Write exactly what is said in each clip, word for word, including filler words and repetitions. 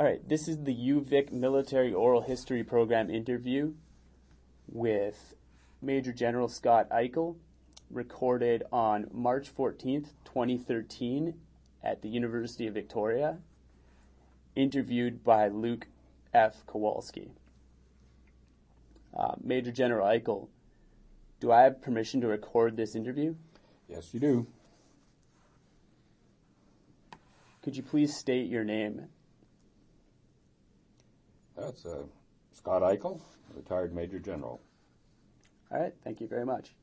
All right, this is the U V I C Military Oral History Program interview with Major General Scott Eichel, recorded on March fourteenth, twenty thirteen at the University of Victoria, interviewed by Luke F. Kowalski. Uh, Major General Eichel, do I have permission to record this interview? Yes, you do. Could you please state your name? That's uh, Scott Eichel, retired Major General. All right, thank you very much.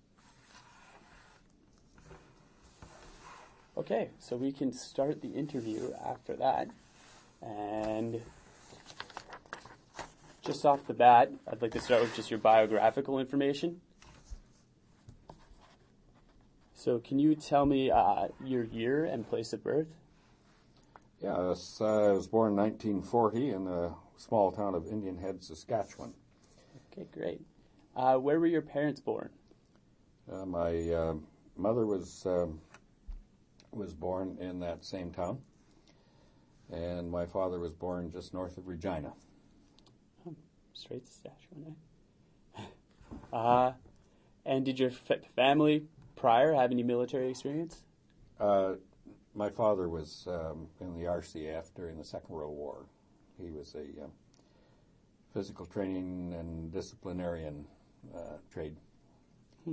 Okay, so we can start the interview after that. And just off the bat, I'd like to start with just your biographical information. So can you tell me uh, your year and place of birth? Yeah, I was, uh, I was born in nineteen forty in the small town of Indian Head, Saskatchewan. Okay, great. Uh, where were your parents born? Uh, my uh, mother was um, was born in that same town, and my father was born just north of Regina. Oh, straight to Saskatchewan, eh? uh, and did your f- family prior have any military experience? Uh, my father was um, in the R C F during the Second World War. He was a uh, physical training and disciplinarian uh, trade. Hmm.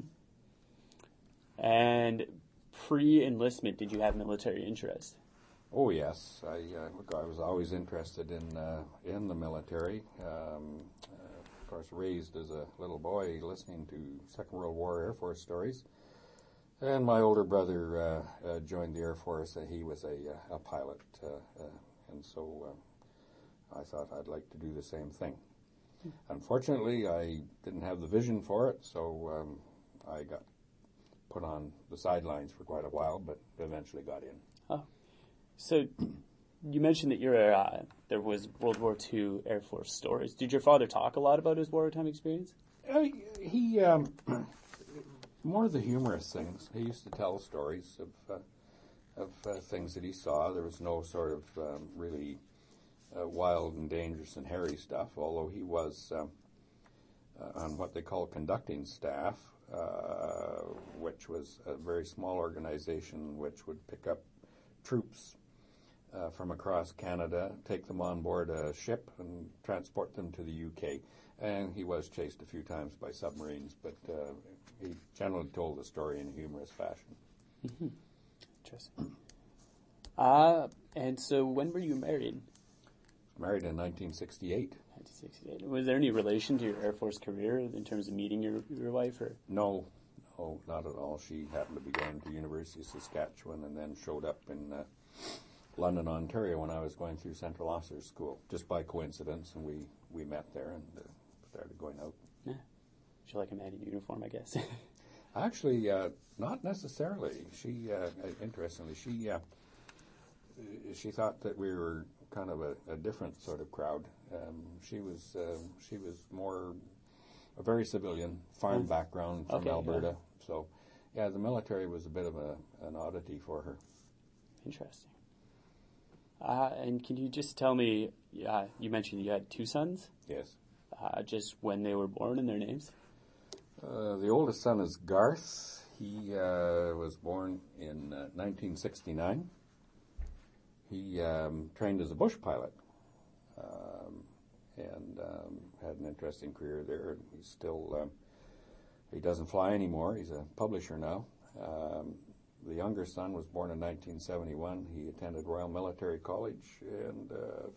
And pre-enlistment, did you have military interest? Oh yes, I uh, look, I was always interested in uh, in the military. Um, uh, of course, raised as a little boy listening to Second World War Air Force stories. And my older brother uh, uh, joined the Air Force. Uh, he was a, uh, a pilot, uh, uh, and so uh, I thought I'd like to do the same thing. Unfortunately, I didn't have the vision for it, so um, I got put on the sidelines for quite a while, but eventually got in. Oh, so you mentioned that you're uh, there was World War Two Air Force stories. Did your father talk a lot about his wartime experience? Uh, he um, more the humorous things. He used to tell stories of uh, of uh, things that he saw. There was no sort of um, really uh, wild and dangerous and hairy stuff, although he was um, uh, on what they call conducting staff, uh, which was a very small organization which would pick up troops uh, from across Canada, take them on board a ship, and transport them to the U K. And he was chased a few times by submarines, but uh, he generally told the story in a humorous fashion. Mm-hmm. Interesting. Uh, and so when were you married? Married in nineteen sixty-eight. nineteen sixty-eight. Was there any relation to your Air Force career in terms of meeting your your wife? Or No, no, not at all. She happened to be going to University of Saskatchewan and then showed up in uh, London, Ontario when I was going through Central Officers School, just by coincidence, and we, we met there and uh, started going out. Yeah. She like a man in uniform, I guess. Actually, uh, not necessarily. She, uh, interestingly, she uh, she thought that we were kind of a, a different sort of crowd. Um, she was uh, she was more a very civilian farm mm. background from okay, Alberta. Yeah. So, yeah, the military was a bit of a, an oddity for her. Interesting. Uh, and can you just tell me? Uh, you mentioned you had two sons. Yes. Uh, just when they were born and their names. Uh, the oldest son is Garth. He uh, was born in uh, nineteen sixty-nine. He um, trained as a bush pilot um, and um, had an interesting career there. He's still, um, he doesn't fly anymore. He's a publisher now. Um, the younger son was born in nineteen seventy-one. He attended Royal Military College and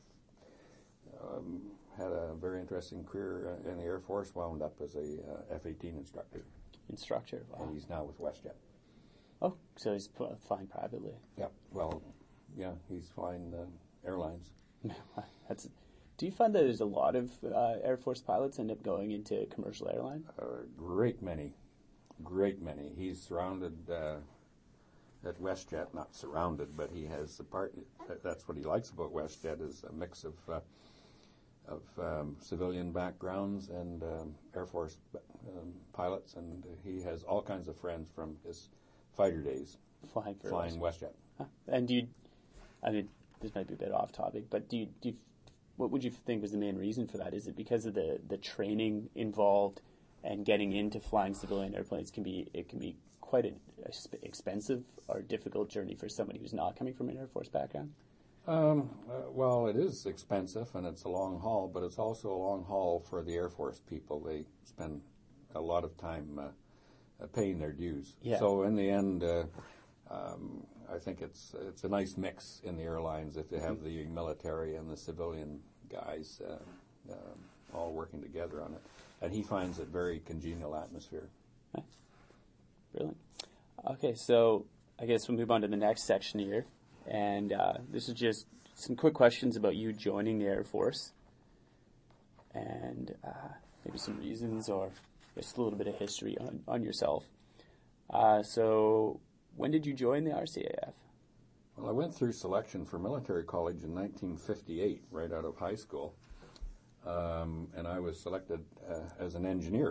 uh, um, had a very interesting career in the Air Force, wound up as a uh, F eighteen instructor. Instructor, wow. And he's now with WestJet. Oh, so he's p- flying privately. Yeah, well, yeah, he's flying uh, airlines. That's. Do you find that there's a lot of uh, Air Force pilots end up going into commercial airline? A uh, great many, great many. He's surrounded uh, at WestJet, not surrounded, but he has the part. That's what he likes about WestJet is a mix of uh, of um, civilian backgrounds and um, Air Force um, pilots, and he has all kinds of friends from his fighter days flying for flying WestJet. Huh. And do you? I mean, this might be a bit off topic, but do you do you what would you think was the main reason for that? Is it because of the, the training involved and getting into flying civilian airplanes can be it can be quite an expensive or difficult journey for somebody who's not coming from an Air Force background? Um, uh, well, it is expensive and it's a long haul, but it's also a long haul for the Air Force people. They spend a lot of time uh, uh, paying their dues. Yeah. So in the end, uh, um, I think it's it's a nice mix in the airlines if you have the military and the civilian guys uh, uh, all working together on it. And he finds it very congenial atmosphere. Nice. Brilliant. Okay, so I guess we'll move on to the next section here. And uh, this is just some quick questions about you joining the Air Force. And uh, maybe some reasons or just a little bit of history on, on yourself. Uh, so when did you join the R C A F? Well, I went through selection for military college in nineteen fifty-eight, right out of high school. Um, and I was selected uh, as an engineer.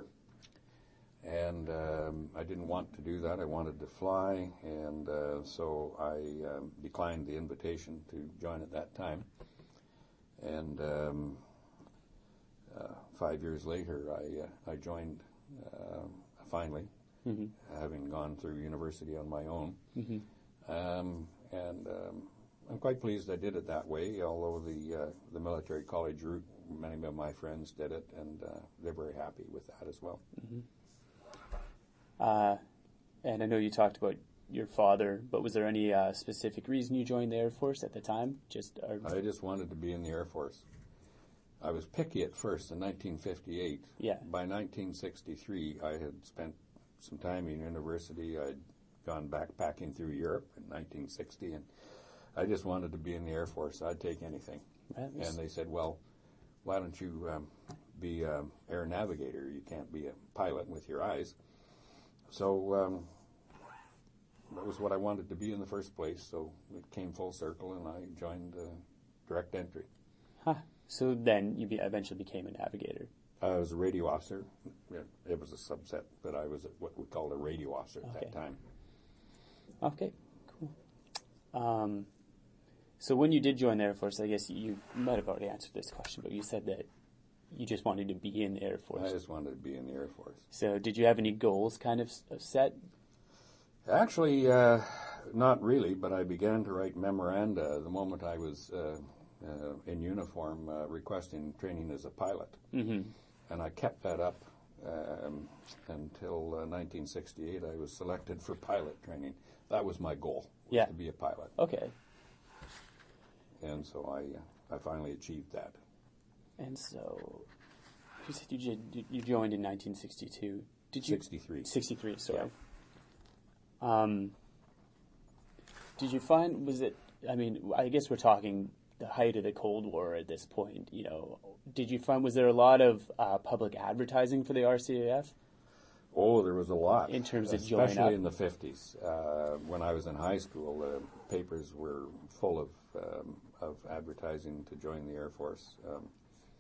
And um, I didn't want to do that. I wanted to fly, and uh, so I um, declined the invitation to join at that time. And um, uh, five years later, I uh, I joined uh, finally, mm-hmm. having gone through university on my own. Mm-hmm. Um, and um, I'm quite pleased I did it that way. Although the uh, the military college route, many of my friends did it, and uh, they're very happy with that as well. Mm-hmm. Uh, and I know you talked about your father, but was there any uh, specific reason you joined the Air Force at the time? Just or... I just wanted to be in the Air Force. I was picky at first in nineteen fifty-eight. Yeah. By nineteen sixty-three, I had spent some time in university. I'd gone backpacking through Europe in nineteen sixty, and I just wanted to be in the Air Force. I'd take anything. Right. And they said, well, why don't you um, be an air navigator? You can't be a pilot with your eyes. So um, that was what I wanted to be in the first place. So it came full circle, and I joined uh, direct entry. Huh. So then you be eventually became a navigator. I was a radio officer. It was a subset, but I was what we called a radio officer at okay. that time. Okay, cool. Um, so when you did join the Air Force, I guess you might have already answered this question, but you said that you just wanted to be in the Air Force. I just wanted to be in the Air Force. So did you have any goals kind of set? Actually, uh, not really, but I began to write memoranda the moment I was uh, uh, in uniform uh, requesting training as a pilot. Mm-hmm. And I kept that up um, until uh, nineteen sixty-eight. I was selected for pilot training. That was my goal, was yeah. to be a pilot. Okay. And so I, uh, I finally achieved that. And so, you said you, did, you joined in nineteen sixty-two. Did you? sixty-three. sixty-three, sorry. Yeah. Um, did you find, was it, I mean, I guess we're talking the height of the Cold War at this point, you know. Did you find, was there a lot of uh, public advertising for the R C A F? Oh, there was a lot. In terms of joining up? Especially in the fifties. Uh, when I was in high school, the papers were full of, um, of advertising to join the Air Force. Um,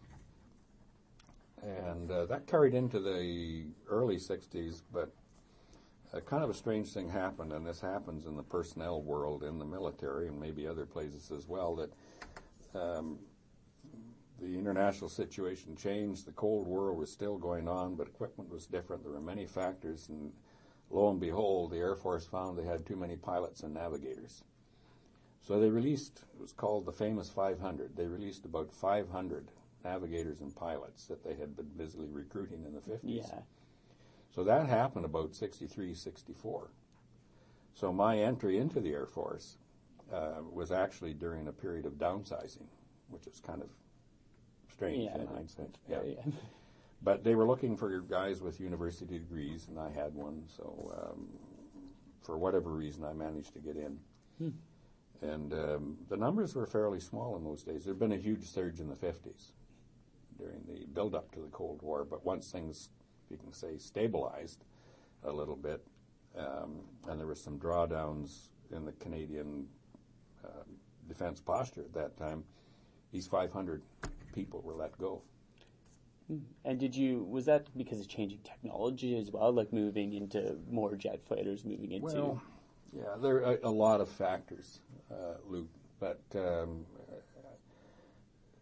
And uh, that carried into the early sixties, but uh, kind of a strange thing happened, and this happens in the personnel world in the military and maybe other places as well, that um, the international situation changed. The Cold War was still going on, but equipment was different. There were many factors, and lo and behold, the Air Force found they had too many pilots and navigators. So they released, it was called the famous five hundred. They released about five hundred navigators and pilots that they had been busily recruiting in the fifties. Yeah. So that happened about sixty-three, sixty-four. So my entry into the Air Force uh, was actually during a period of downsizing, which is kind of strange yeah, in hindsight. Yeah. yeah. But they were looking for guys with university degrees, and I had one. So um, for whatever reason, I managed to get in. Hmm. And um, the numbers were fairly small in those days. There had been a huge surge in the fifties during the build-up to the Cold War, but once things, you can say, stabilized a little bit, um, and there were some drawdowns in the Canadian uh, defense posture at that time, these five hundred people were let go. And did you, was that because of changing technology as well, like moving into more jet fighters, moving into... Well, yeah, there are a, a lot of factors, uh, Luke, but um,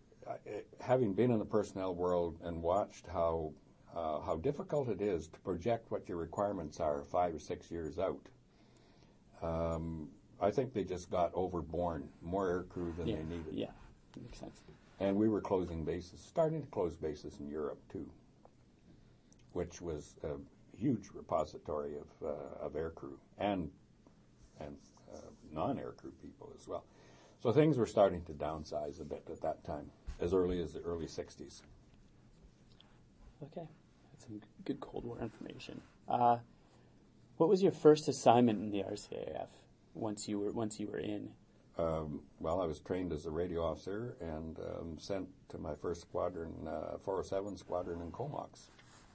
having been in the personnel world and watched how uh, how difficult it is to project what your requirements are five or six years out, um, I think they just got overborne more air crew than yeah. they needed. Yeah, makes sense. And we were closing bases, starting to close bases in Europe too, which was a huge repository of uh, of air crew and and uh, non-air crew people as well. So things were starting to downsize a bit at that time, as early as the early sixties. Okay, that's some good Cold War information. Uh, what was your first assignment in the R C A F once you were once you were in? Um, well, I was trained as a radio officer and um, sent to my first squadron, uh, four oh seven Squadron in Comox.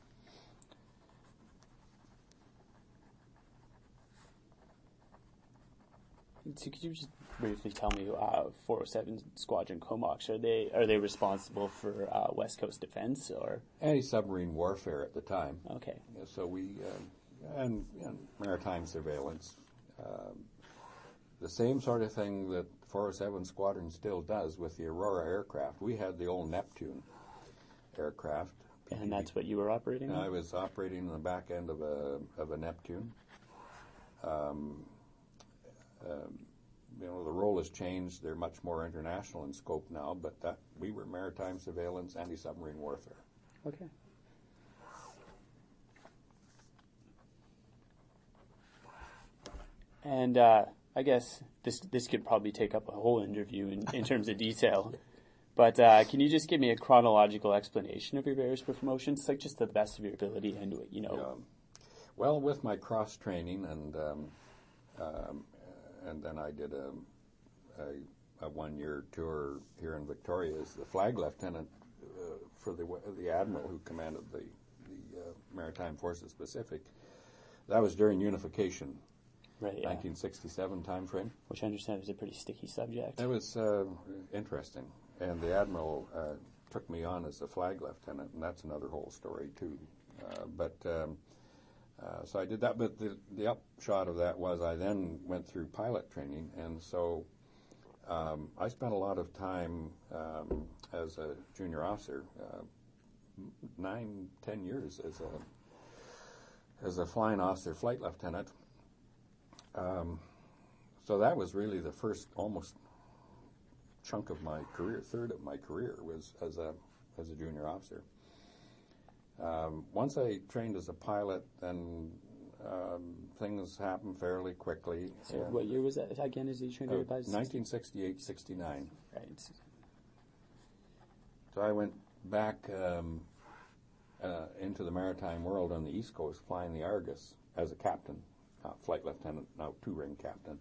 So could you just briefly tell me, uh, four oh seven Squadron Comox, are they are they responsible for uh, West Coast defense or Anti-submarine warfare at the time. okay? Yeah, so we uh, and, and maritime surveillance, um, the same sort of thing that four oh seven Squadron still does with the Aurora aircraft. We had the old Neptune aircraft, And that's what you were operating? I was operating in the back end of a of a Neptune. Um, um, you know, the role has changed. They're much more international in scope now, but that we were maritime surveillance, anti-submarine warfare. Okay. And uh, I guess this this could probably take up a whole interview in, in terms of detail. But uh, can you just give me a chronological explanation of your various promotions, like just the best of your ability, and you know? Um, well, with my cross training, and um, um, and then I did a, a, a one-year tour here in Victoria as the flag lieutenant uh, for the the admiral who commanded the the uh, Maritime Forces Pacific. That was during unification. Right, yeah. nineteen sixty-seven time frame. Which I understand is a pretty sticky subject. It was uh, interesting. And the Admiral uh, took me on as a flag lieutenant, and that's another whole story, too. Uh, but um, uh, so I did that. But the, the upshot of that was I then went through pilot training. And so um, I spent a lot of time um, as a junior officer, uh, nine, ten years as a, as a flying officer, flight lieutenant. Um, so that was really the first almost chunk of my career, third of my career was as a as a junior officer. Um, once I trained as a pilot, then um, things happened fairly quickly. So what year was that again? Is he trained Uh, by nineteen sixty-eight sixty-nine. Right. So I went back um, uh, into the maritime world on the East Coast, flying the Argus as a captain, not flight lieutenant, now two-ring captain.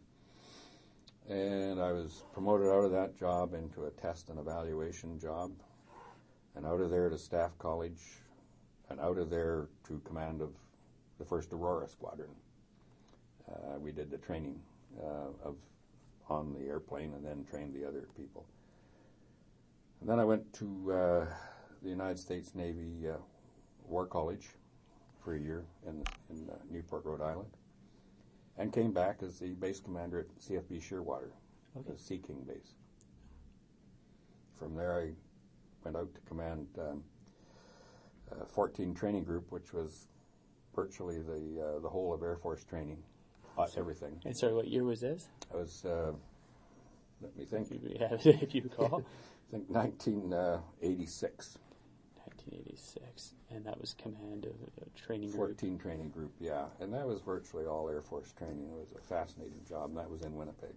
And I was promoted out of that job into a test and evaluation job, and out of there to Staff College, and out of there to command of the first Aurora Squadron. Uh, we did the training uh, of on the airplane and then trained the other people. And then I went to uh, the United States Navy uh, War College for a year in, in uh, Newport, Rhode Island. And came back as the base commander at C F B Shearwater, Okay. the Sea King base. From there, I went out to command um, uh, fourteen Training Group, which was virtually the uh, the whole of Air Force training, uh, everything. And sorry, what year was this? I was, uh, let me think, Yeah, if you recall. I think nineteen eighty-six. nineteen eighty-six, and that was command of a training group. fourteen Training Group, yeah. And that was virtually all Air Force training. It was a fascinating job, and that was in Winnipeg.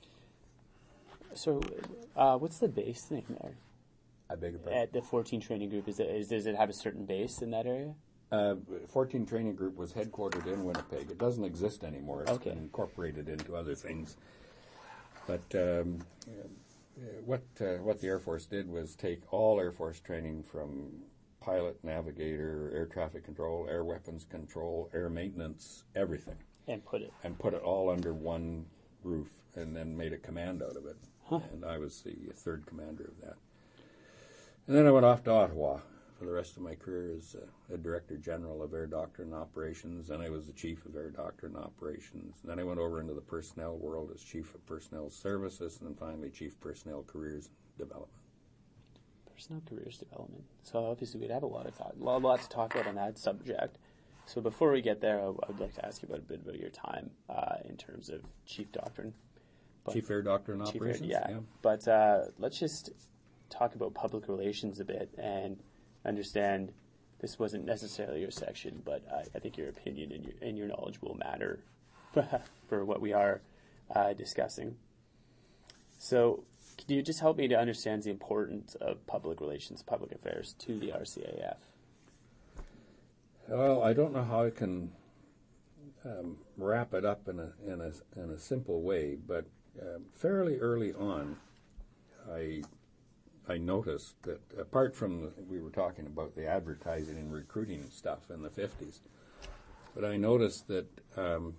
So, uh, what's the base name there? I beg your pardon? At the fourteen Training Group, is it, is, does it have a certain base in that area? Uh, fourteen Training Group was headquartered in Winnipeg. It doesn't exist anymore. It's Okay. been incorporated into other things. But um, uh, what uh, what the Air Force did was take all Air Force training from pilot, navigator, air traffic control, air weapons control, air maintenance, everything, And put it. and put it all under one roof, and then made a command out of it. Huh. And I was the third commander of that. And then I went off to Ottawa for the rest of my career as a, a Director General of Air Doctrine and Operations, and I was the Chief of Air Doctrine and Operations. And then I went over into the personnel world as Chief of Personnel Services, and then finally Chief Personnel Careers and Development. Personnel careers development. So obviously we'd have a lot of thought, a lot to talk about on that subject. So before we get there, I, I would like to ask you about a bit about your time uh, in terms of chief doctrine. But Chief Air Doctrine Chief Operations? Air, yeah. yeah. But uh, let's just talk about public relations a bit and understand this wasn't necessarily your section, but I, I think your opinion and your, and your knowledge will matter for what we are uh, discussing. So can you just help me to understand the importance of public relations, public affairs to the R C A F? Well, I don't know how I can um, wrap it up in a, in a, in a simple way, but uh, fairly early on, I I noticed that apart from the, we were talking about the advertising and recruiting stuff in the fifties, but I noticed that um,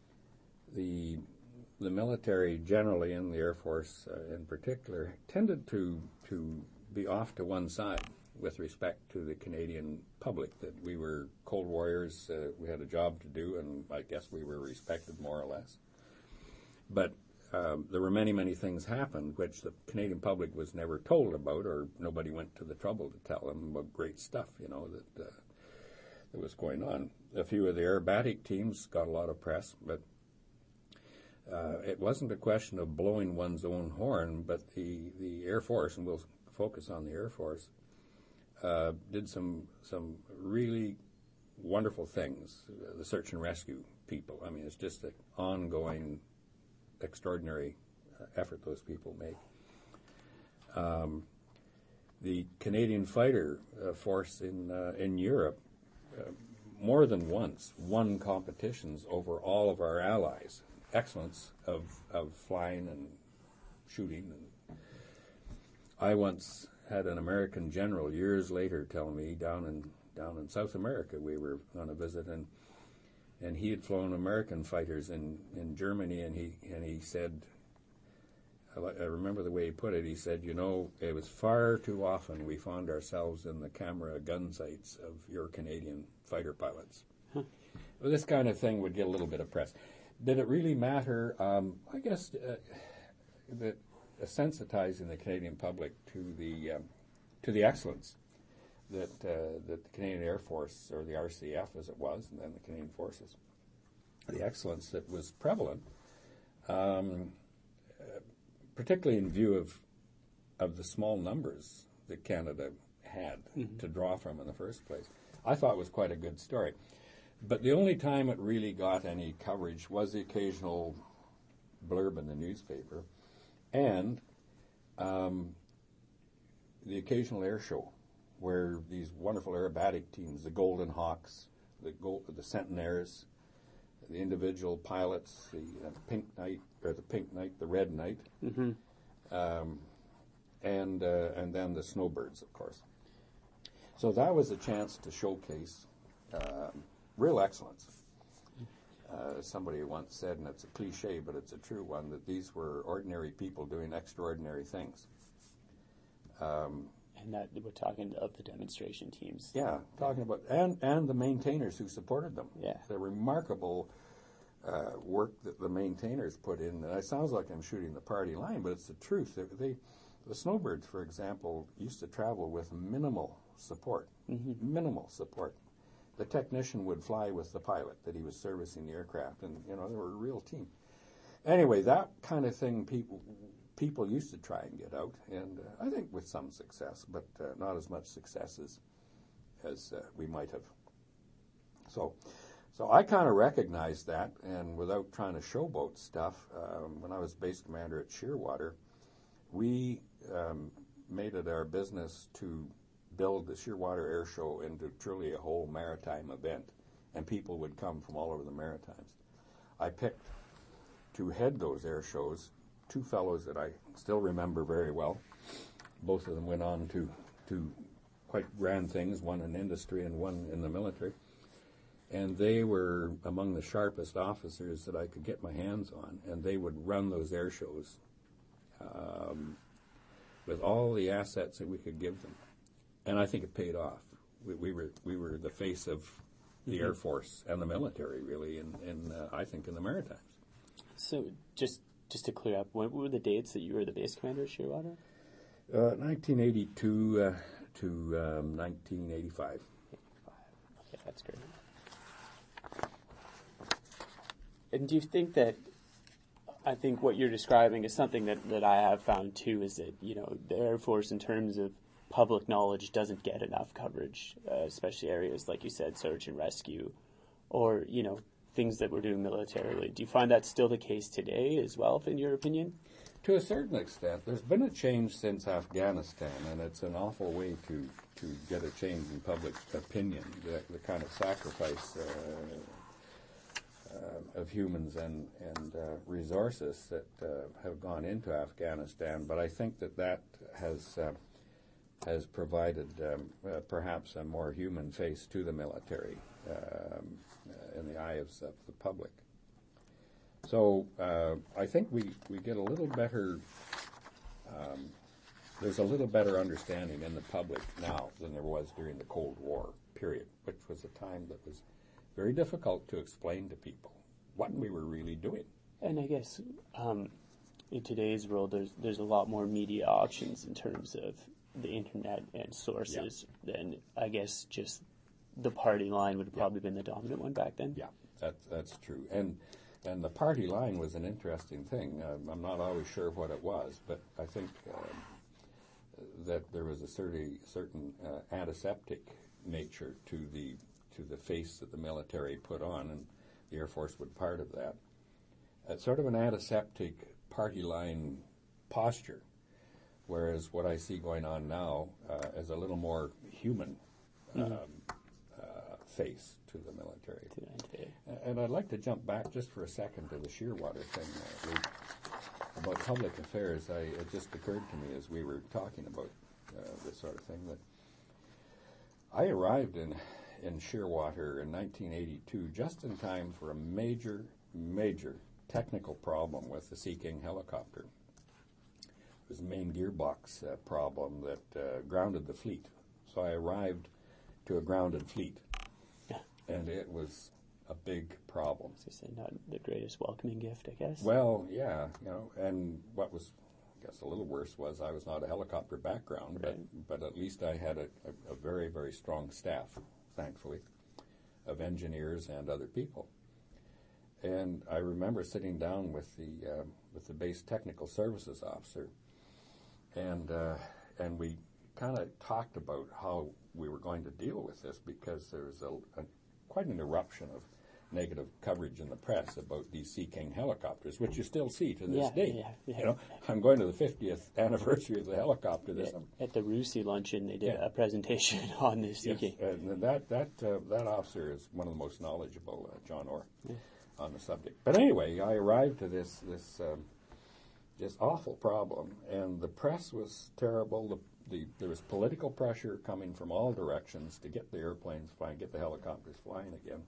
the the military generally and the Air Force uh, in particular tended to to be off to one side with respect to the Canadian public, that we were Cold Warriors, uh, we had a job to do, and I guess we were respected more or less. But um, there were many, many things happened which the Canadian public was never told about, or nobody went to the trouble to tell them about great stuff, you know, that, uh, that was going on. A few of the aerobatic teams got a lot of press, but uh, it wasn't a question of blowing one's own horn, but the, the Air Force, and we'll focus on the Air Force, Uh, did some some really wonderful things. Uh, the search and rescue people. I mean, it's just an ongoing, extraordinary uh, effort those people make. Um, the Canadian fighter uh, force in uh, in Europe, uh, more than once, won competitions over all of our allies. Excellence of of flying and shooting. And I once had an American general years later tell me down in down in South America, we were on a visit, and and he had flown American fighters in, in Germany, and he and he said, I, I remember the way he put it. He said, you know, it was far too often we found ourselves in the camera gun sights of your Canadian fighter pilots. Huh. Well, this kind of thing would get a little bit of press. Did it really matter? Um, I guess uh, that. Sensitizing the Canadian public to the um, to the excellence that uh, that the Canadian Air Force, or the R C F as it was, and then the Canadian Forces, the excellence that was prevalent, um, uh, particularly in view of of the small numbers that Canada had mm-hmm. to draw from in the first place, I thought was quite a good story. But the only time it really got any coverage was the occasional blurb in the newspaper. And um, the occasional air show, where these wonderful aerobatic teams, the Golden Hawks, the Gold, the Centenaires, the individual pilots, the uh, Pink Knight, or the Pink Knight, the Red Knight, mm-hmm. um, and uh, and then the Snowbirds, of course. So that was a chance to showcase uh, real excellence. Uh, somebody once said, and it's a cliche, but it's a true one, that these were ordinary people doing extraordinary things. Um, and that we're talking of the demonstration teams. Yeah, talking about, and, and the maintainers who supported them. Yeah. The remarkable uh, work that the maintainers put in. And it sounds like I'm shooting the party line, but it's the truth. They, they, the Snowbirds, for example, used to travel with minimal support. Mm-hmm. Minimal support. The technician would fly with the pilot that he was servicing the aircraft, and you know they were a real team. Anyway, that kind of thing people people used to try and get out, and uh, I think with some success, but uh, not as much success as as uh, we might have. So, so I kind of recognized that, and without trying to showboat stuff, um, when I was base commander at Shearwater, we um, made it our business to build the Shearwater Air Show into truly a whole maritime event, and people would come from all over the Maritimes. I picked to head those air shows two fellows that I still remember very well. Both of them went on to, to quite grand things, one in industry and one in the military. And they were among the sharpest officers that I could get my hands on, and they would run those air shows um, with all the assets that we could give them. And I think it paid off. We, we were we were the face of the mm-hmm. Air Force and the military, really, and in, in, uh, I think in the Maritimes. So just just to clear up, what were the dates that you were the base commander at Shearwater? Uh, nineteen eighty-two uh, to um, nineteen eighty-five. Okay, that's great. And do you think that, I think what you're describing is something that, that I have found too, is that, you know, the Air Force in terms of public knowledge doesn't get enough coverage, uh, especially areas, like you said, search and rescue, or, you know, things that we're doing militarily. Do you find that's still the case today as well, in your opinion? To a certain extent. There's been a change since Afghanistan, and it's an awful way to, to get a change in public opinion, the, the kind of sacrifice uh, uh, of humans and, and uh, resources that uh, have gone into Afghanistan. But I think that that has, uh, has provided um, uh, perhaps a more human face to the military um, uh, in the eyes of the public. So uh, I think we, we get a little better, um, there's a little better understanding in the public now than there was during the Cold War period, which was a time that was very difficult to explain to people what we were really doing. And I guess um, in today's world, there's there's a lot more media options in terms of the internet and sources yeah. than, I guess, just the party line would have probably yeah. been the dominant one back then. Yeah, that's, that's true. And And the party line was an interesting thing. Uh, I'm not always sure what it was, but I think um, that there was a certain, certain uh, antiseptic nature to the to the face that the military put on, and the Air Force was part of that. Uh, sort of an antiseptic party line posture, whereas what I see going on now uh, is a little more human um, mm-hmm. uh, face to the military. And I'd like to jump back just for a second to the Shearwater thing, uh, Luke. About public affairs. I, it just occurred to me as we were talking about uh, this sort of thing that I arrived in, in Shearwater in nineteen eighty-two just in time for a major, major technical problem with the Sea King helicopter. It was a main gearbox uh, problem that uh, grounded the fleet. So I arrived to a grounded fleet. And it was a big problem. So say not the greatest welcoming gift, I guess. Well, yeah, you know, and what was, I guess, a little worse was I was not a helicopter background, right. but but at least I had a, a, a very, very strong staff, thankfully, of engineers and other people. And I remember sitting down with the uh, with the base technical services officer, and uh, and we kind of talked about how we were going to deal with this, because there was a, a quite an eruption of negative coverage in the press about these Sea King helicopters, which you still see to this yeah, day. Yeah, yeah. You know, I'm going to the fiftieth anniversary of the helicopter this summer. At the Rusi luncheon, they did yeah. a presentation on the Sea yes, King. And that that uh, that officer is one of the most knowledgeable, uh, John Orr, yeah. on the subject. But anyway, I arrived to this this um, just awful problem, and the press was terrible. The The, there was political pressure coming from all directions to get the airplanes flying, get the helicopters flying again.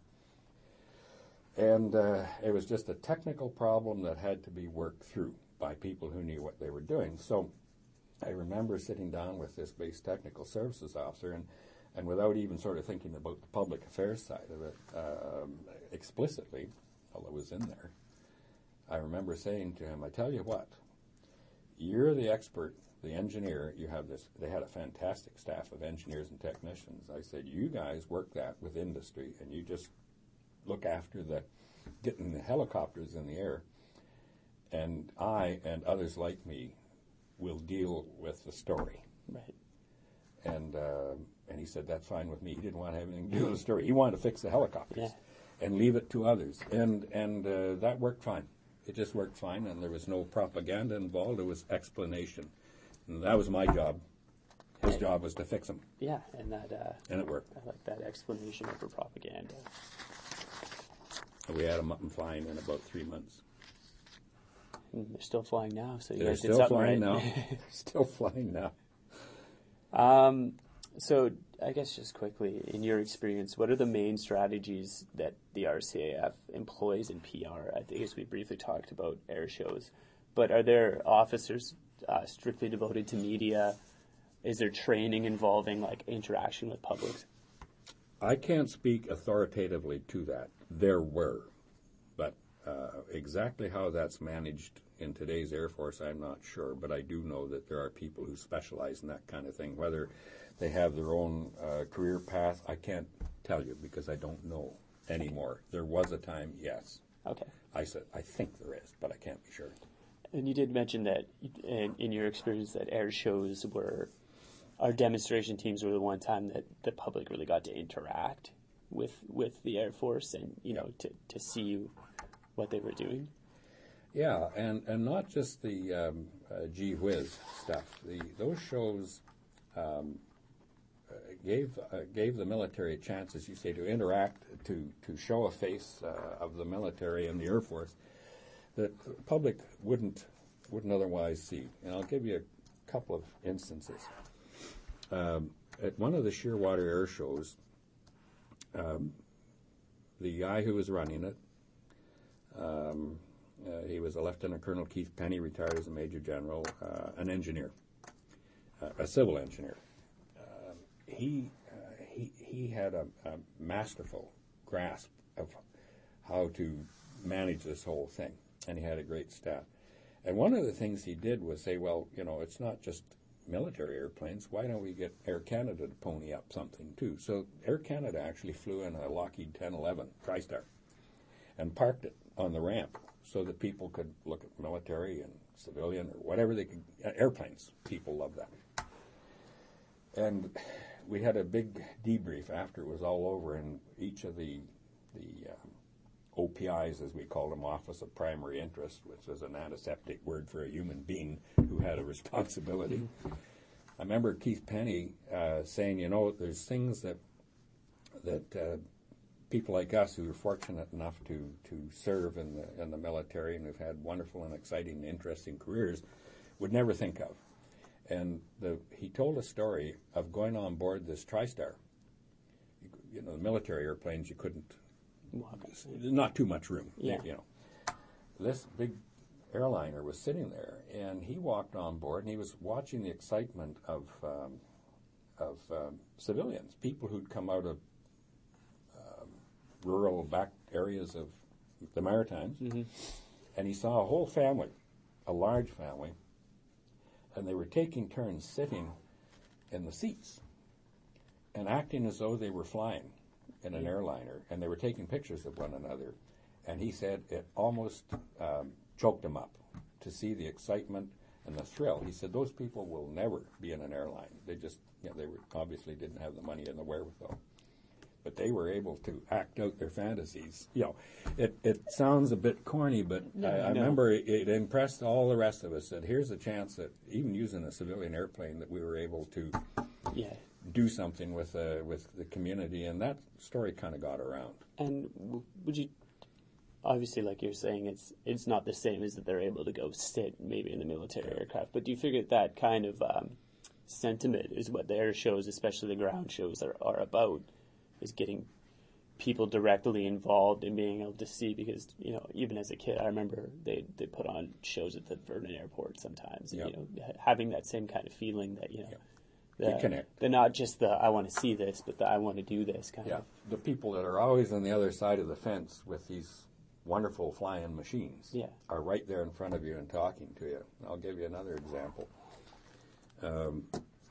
And uh, it was just a technical problem that had to be worked through by people who knew what they were doing. So I remember sitting down with this base technical services officer, and, and without even sort of thinking about the public affairs side of it um, explicitly, although it was in there, I remember saying to him, I tell you what, you're the expert, the engineer, you have this, they had a fantastic staff of engineers and technicians. I said, you guys work that with industry, and you just look after the getting the helicopters in the air, and I and others like me will deal with the story. Right. And uh, and he said, that's fine with me. He didn't want to have anything to do with the story. He wanted to fix the helicopters yeah. and leave it to others. And, and uh, that worked fine. It just worked fine, and there was no propaganda involved. It was explanation. And that was my job. His right. job was to fix them. Yeah, and that... Uh, and it worked. I like that explanation over propaganda. We had them up and flying in about three months. And they're still flying now, so you they're guys did still something flying right. now. Still flying now. Um, so I guess just quickly, in your experience, what are the main strategies that the R C A F employs in P R? I think as we briefly talked about air shows, but are there officers uh, strictly devoted to media? Is there training involving like interaction with public? I can't speak authoritatively to that. There were, but uh, exactly how that's managed in today's Air Force, I'm not sure, but I do know that there are people who specialize in that kind of thing. Whether they have their own uh, career path, I can't tell you because I don't know anymore. There was a time, yes. Okay. I said, I think there is, but I can't be sure. And you did mention that in, in your experience that air shows were, our demonstration teams were the one time that the public really got to interact with with the Air Force and, you know, to, to see what they were doing. Yeah, and, and not just the um, uh, gee whiz stuff. The those shows um, uh, gave uh, gave the military a chance, as you say, to interact, to to show a face uh, of the military and the Air Force that the public wouldn't wouldn't otherwise see. And I'll give you a couple of instances. Um, at one of the Shearwater Air Shows, um, the guy who was running it, um, uh, he was a Lieutenant Colonel Keith Penny, retired as a Major General, uh, an engineer, uh, a civil engineer. Uh, he, uh, he he had a, a masterful grasp of how to manage this whole thing, and he had a great staff. And one of the things he did was say, well, you know, it's not just military airplanes. Why don't we get Air Canada to pony up something too? So Air Canada actually flew in a Lockheed ten eleven TriStar and parked it on the ramp so that people could look at military and civilian or whatever they could, uh, airplanes. People love that. And we had a big debrief after it was all over, and each of the the um, O P Is, as we called them, Office of Primary Interest, which was an antiseptic word for a human being who had a responsibility. I remember Keith Penny uh, saying, you know, there's things that that uh, people like us who are fortunate enough to, to serve in the in the military and who've had wonderful and exciting and interesting careers would never think of. And the, he told a story of going on board this TriStar. You, you know, the military airplanes, you couldn't, not too much room. Yeah. You know, this big airliner was sitting there, and he walked on board, and he was watching the excitement of um, of um, civilians, people who'd come out of um, rural back areas of the Maritimes, mm-hmm. and he saw a whole family, a large family, and they were taking turns sitting in the seats and acting as though they were flying in an airliner, and they were taking pictures of one another. And he said it almost um, choked him up to see the excitement and the thrill. He said those people will never be in an airline. They just, you know, they were, obviously didn't have the money and the wherewithal. But they were able to act out their fantasies. You know, it, it sounds a bit corny, but no, I, I no. remember it, it impressed all the rest of us that here's a chance that even using a civilian airplane that we were able to Yeah. do something with uh, with the community, and that story kind of got around. And w- would you, obviously, like you're saying, it's it's not the same as that they're able to go sit maybe in the military aircraft, but do you figure that kind of um, sentiment is what the air shows, especially the ground shows, are, are about, is getting people directly involved in being able to see, because, you know, even as a kid, I remember they, they put on shows at the Vernon Airport sometimes, and, Yep. you know, ha- having that same kind of feeling that, you know, Yep. the, They connect. they're not just the I want to see this, but the I want to do this kind Yeah, of. the people that are always on the other side of the fence with these wonderful flying machines Yeah. are right there in front of you and talking to you. I'll give you another example um,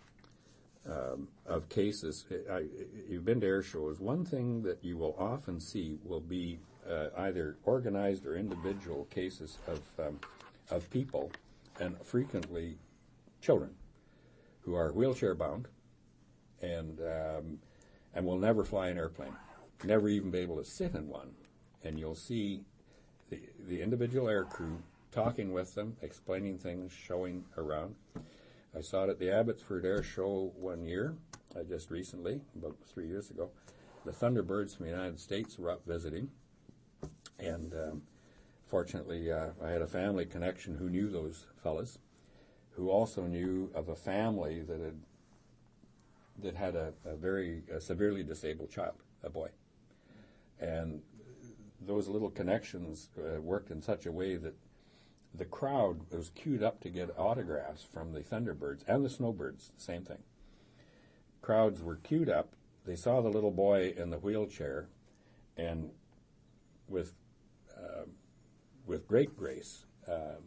um, of cases. I, you've been to air shows. One thing that you will often see will be uh, either organized or individual cases of um, of people, and frequently children, who are wheelchair bound and um, and will never fly an airplane, never even be able to sit in one. And you'll see the the individual air crew talking with them, explaining things, showing around. I saw it at the Abbotsford Air Show one year, uh, just recently, about three years ago. The Thunderbirds from the United States were up visiting, and um, fortunately uh, I had a family connection who knew those fellas, who also knew of a family that had that had a, a very a severely disabled child, a boy. And those little connections uh, worked in such a way that the crowd was queued up to get autographs from the Thunderbirds and the Snowbirds, same thing. Crowds were queued up. They saw the little boy in the wheelchair, and with uh, with great grace, uh,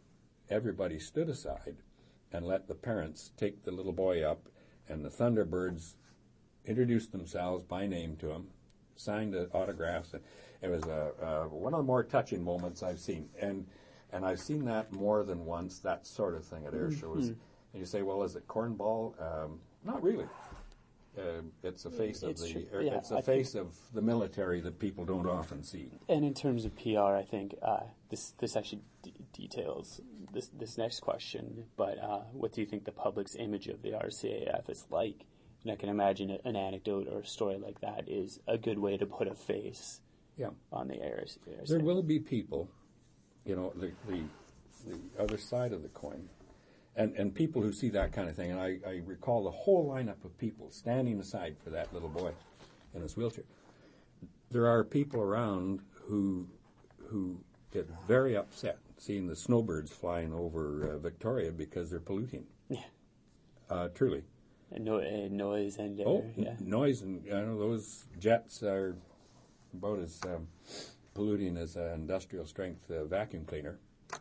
everybody stood aside and let the parents take the little boy up, and the Thunderbirds introduced themselves by name to him, signed the autographs. It was a, uh, one of the more touching moments I've seen. And and I've seen that more than once, that sort of thing at air shows. Mm-hmm. And you say, well, is it cornball? Um, not really. Uh, it's a face it's of the true. Yeah, it's a I face of the military that people don't often see. And in terms of P R, I think uh, this this actually d- details this this next question. But uh, what do you think the public's image of the R C A F is like? And I can imagine an anecdote or a story like that is a good way to put a face yeah. on the air. There will be people, you know, the, the the other side of the coin, and, and people who see that kind of thing. And I, I recall the whole lineup of people standing aside for that little boy in his wheelchair. There are people around who who get very upset seeing the snowbirds flying over uh, Victoria because they're polluting. Yeah. Uh, truly. And no, uh, noise and uh, oh, yeah. n- noise and I know those jets are about as um, polluting as an industrial strength uh, vacuum cleaner.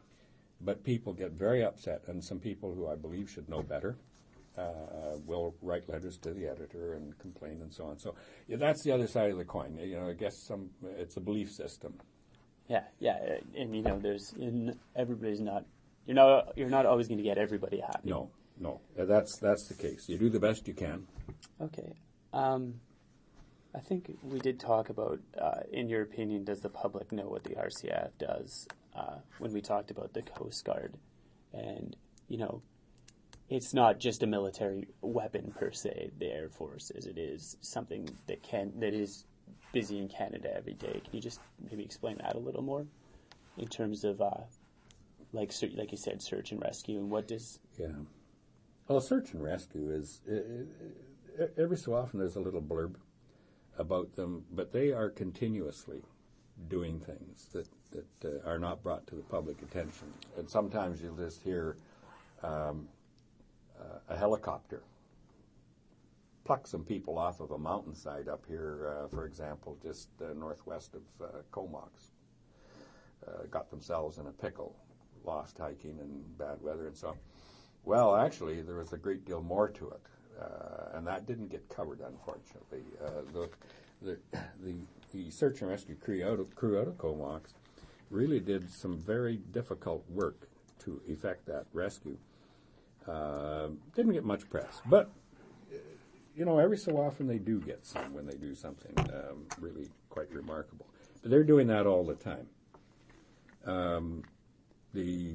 But people get very upset, and some people who I believe should know better uh, will write letters to the editor and complain and so on. So yeah, that's the other side of the coin. You know, I guess some it's a belief system. Yeah, yeah, uh, and you know, there's in, everybody's not. You're not. You're not always going to get everybody happy. No. No, that's that's the case. You do the best you can. Okay. Um, I think we did talk about, uh, in your opinion, does the public know what the R C A F does uh, when we talked about the Coast Guard? And, you know, it's not just a military weapon per se, the Air Force, as it is something that can that is busy in Canada every day. Can you just maybe explain that a little more in terms of, uh, like like you said, search and rescue, and what does... Yeah. Well, search and rescue is, uh, every so often there's a little blurb about them, but they are continuously doing things that, that uh, are not brought to the public attention. And sometimes you'll just hear um, uh, a helicopter pluck some people off of a mountainside up here, uh, for example, just uh, northwest of uh, Comox. Uh, got themselves in a pickle, lost hiking and bad weather and so on. Well, actually, there was a great deal more to it, uh, and that didn't get covered, unfortunately. Uh, the, the, the the search and rescue crew out of, crew out of Comox really did some very difficult work to effect that rescue. Uh, didn't get much press, but you know, every so often they do get some when they do something um, really quite remarkable. But they're doing that all the time. Um, the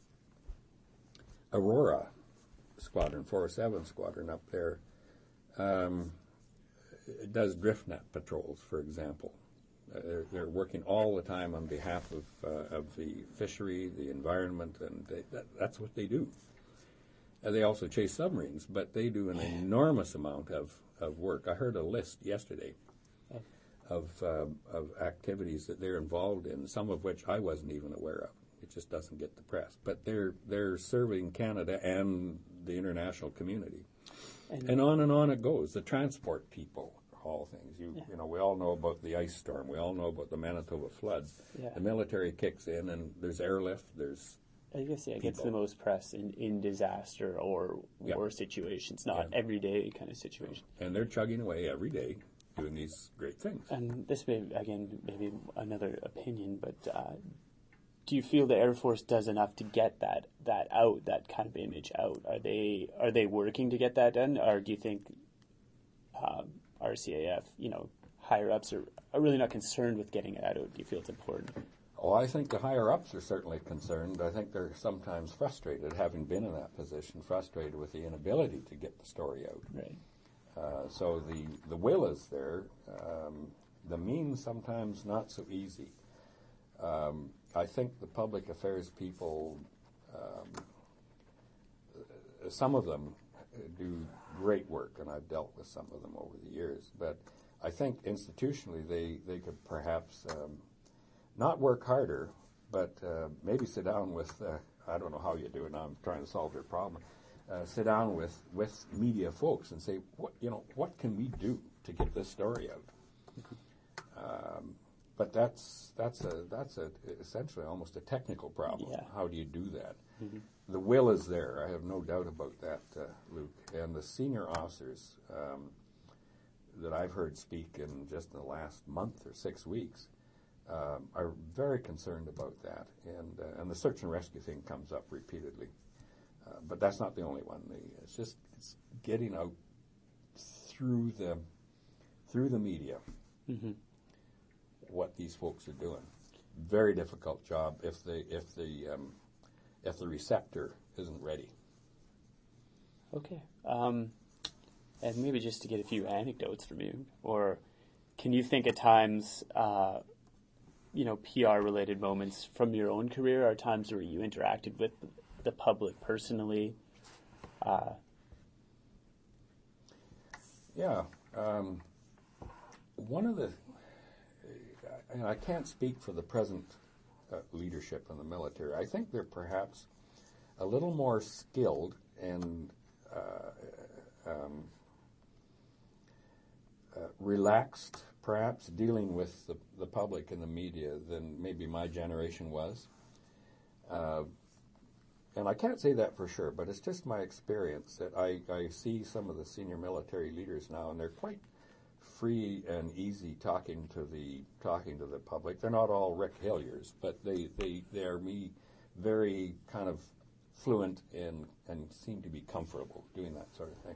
Aurora Squadron, four oh seven Squadron up there, um, does driftnet patrols, for example. Uh, they're, they're working all the time on behalf of uh, of the fishery, the environment, and they, that, that's what they do. Uh, they also chase submarines, but they do an enormous amount of, of work. I heard a list yesterday of uh, of activities that they're involved in, some of which I wasn't even aware of. It just doesn't get the press. But they're they're serving Canada and the international community. And, and on and on it goes. The transport people, all things. You yeah. you know, we all know about the ice storm. We all know about the Manitoba floods. Yeah. The military kicks in, and there's airlift. There's I guess yeah, it gets the most press in, in disaster or yeah. war situations, not yeah. everyday kind of situations. And they're chugging away every day doing these great things. And this may, again, maybe another opinion, but uh, do you feel the Air Force does enough to get that, that out, that kind of image out? Are they are they working to get that done, or do you think um, R C A F, you know, higher ups are, are really not concerned with getting it out? Do you feel it's important? Oh, I think the higher-ups are certainly concerned. I think they're sometimes frustrated, having been in that position, frustrated with the inability to get the story out. Right. Uh, so the, the will is there. Um, the means sometimes not so easy. Um, I think the public affairs people, um, some of them do great work, and I've dealt with some of them over the years. But I think institutionally they, they could perhaps... Um, not work harder, but uh, maybe sit down with, uh, I don't know how you do it now, I'm trying to solve their problem, uh, sit down with, with media folks and say, what you know, what can we do to get this story out? Um, but that's that's a that's a essentially almost a technical problem. Yeah. How do you do that? Mm-hmm. The will is there. I have no doubt about that, uh, Luke. And the senior officers um, that I've heard speak in just the last month or six weeks um, are very concerned about that. And uh, and the search and rescue thing comes up repeatedly. Uh, but that's not the only one. The, it's just it's getting out through the through the media mm-hmm. what these folks are doing. Very difficult job if the if the um, if the receptor isn't ready. Okay. Um, and maybe just to get a few anecdotes from you, or can you think at times, uh, you know, P R-related moments from your own career, or times where you interacted with the public personally? Uh, yeah. Um, one of the, and I can't speak for the present uh, leadership in the military. I think they're perhaps a little more skilled and uh, um, uh, relaxed, perhaps, dealing with the, the public and the media than maybe my generation was. Uh, and I can't say that for sure, but it's just my experience that I, I see some of the senior military leaders now, and they're quite free and easy talking to the talking to the public. They're not all Rick Hilliers, but they they they are me very kind of fluent in and seem to be comfortable doing that sort of thing.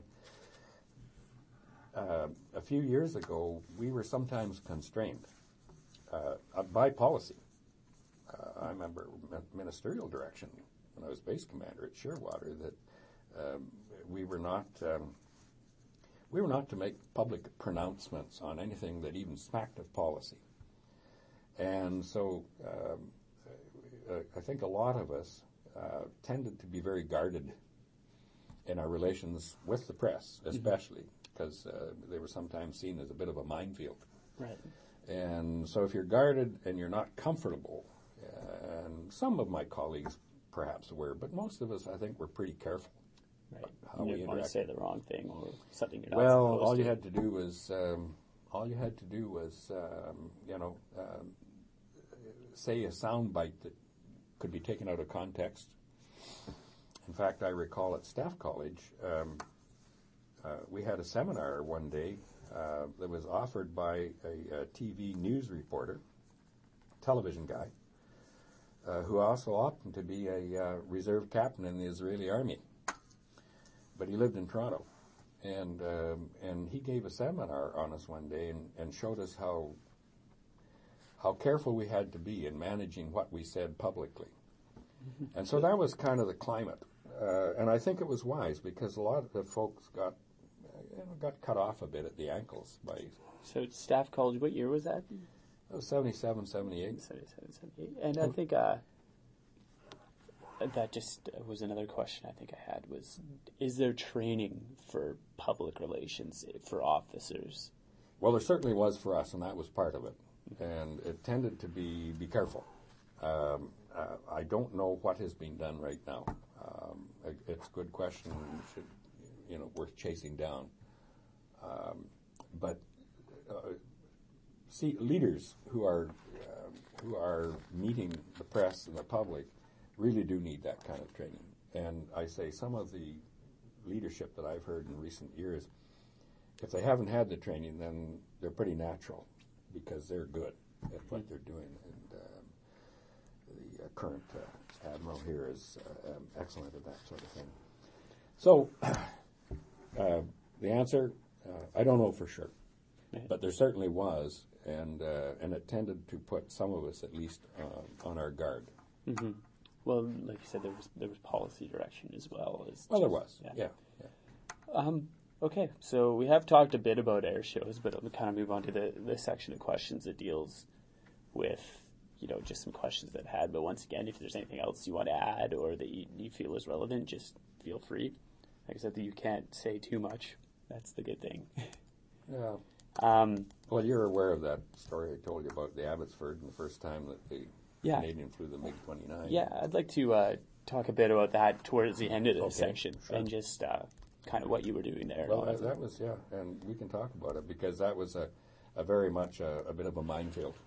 Uh, a few years ago, we were sometimes constrained uh, by policy. Uh, I remember ministerial direction when I was base commander at Shearwater that um, we were not. Um, We were not to make public pronouncements on anything that even smacked of policy. And so um, I think a lot of us uh, tended to be very guarded in our relations with the press, especially, because mm-hmm. uh, they were sometimes seen as a bit of a minefield. Right. And so if you're guarded and you're not comfortable, uh, and some of my colleagues perhaps were, but most of us, I think, were pretty careful. Right. How you we didn't want to say the wrong thing or something you're not well, supposed all to. you had to do was, um, all you had to do was, um, you know, um, say a sound bite that could be taken out of context. In fact, I recall at Staff College, um, uh, we had a seminar one day uh, that was offered by a, a T V news reporter, television guy, uh, who also happened to be a uh, reserve captain in the Israeli army. But he lived in Toronto, and um, and he gave a seminar on us one day and, and showed us how how careful we had to be in managing what we said publicly. Mm-hmm. And so that was kind of the climate, uh, and I think it was wise because a lot of the folks got you know, got cut off a bit at the ankles by. So Staff College, what year was that? That was seventy-seven, seventy-eight. seventy-seven, seventy-eight. And I think uh, that just was another question I think I had was, is there training for public relations for officers? Well, there certainly was for us, and that was part of it. And it tended to be, be careful. Um, uh, I don't know what has been done right now. Um, it, it's a good question, should, you know, worth chasing down. Um, but uh, see, leaders who are uh, who are meeting the press and the public really do need that kind of training. And I say some of the leadership that I've heard in recent years, if they haven't had the training, then they're pretty natural because they're good at what they're doing. And um, the uh, current uh, admiral here is uh, um, excellent at that sort of thing. So uh, the answer, uh, I don't know for sure, but there certainly was, and uh, and it tended to put some of us at least uh, on our guard. Mm-hmm. Well, like you said, there was there was policy direction as well. As well, there was, yeah. yeah, yeah. Um, okay, so we have talked a bit about air shows, but I'll kind of move on to the, the section of questions that deals with, you know, just some questions that I've had. But once again, if there's anything else you want to add or that you, you feel is relevant, just feel free. Like I said, that you can't say too much. That's the good thing. Yeah. Um, well, you're aware of that story I told you about the Abbotsford and the first time that the yeah. Canadian flew the MiG twenty-nine. Yeah, I'd like to uh, talk a bit about that towards the end of this okay, section sure. and just uh, kind of what you were doing there. Well, that, that was, yeah, and we can talk about it because that was a, a very much a, a bit of a minefield.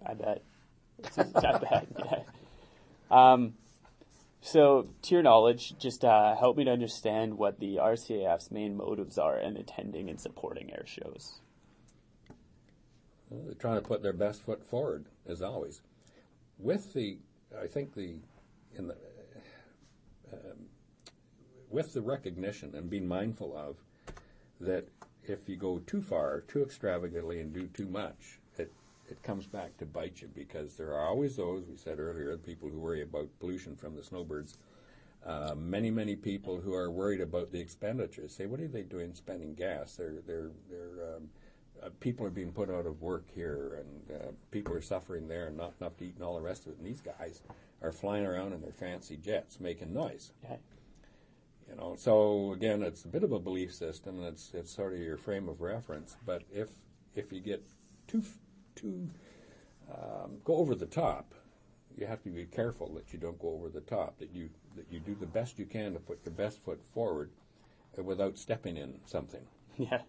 I bet. I bet, yeah. Um, so, to your knowledge, just uh, help me to understand what the R C A F's main motives are in attending and supporting air shows. Well, they're trying to put their best foot forward, as always. With the, I think the, in the, um, with the recognition and being mindful of that if you go too far, too extravagantly, and do too much, it it comes back to bite you, because there are always those, we said earlier, people who worry about pollution from the snowbirds. Uh, many, many people who are worried about the expenditures say, what are they doing spending gas? They're, they're, they're, um, uh, people are being put out of work here, and uh, people are suffering there and not enough to eat and all the rest of it. And these guys are flying around in their fancy jets making noise. Yeah. You know, so again, it's a bit of a belief system, and it's it's sort of your frame of reference. But if if you get too too um, go over the top, you have to be careful that you don't go over the top. That you that you do the best you can to put your best foot forward, uh, without stepping in something. Yeah.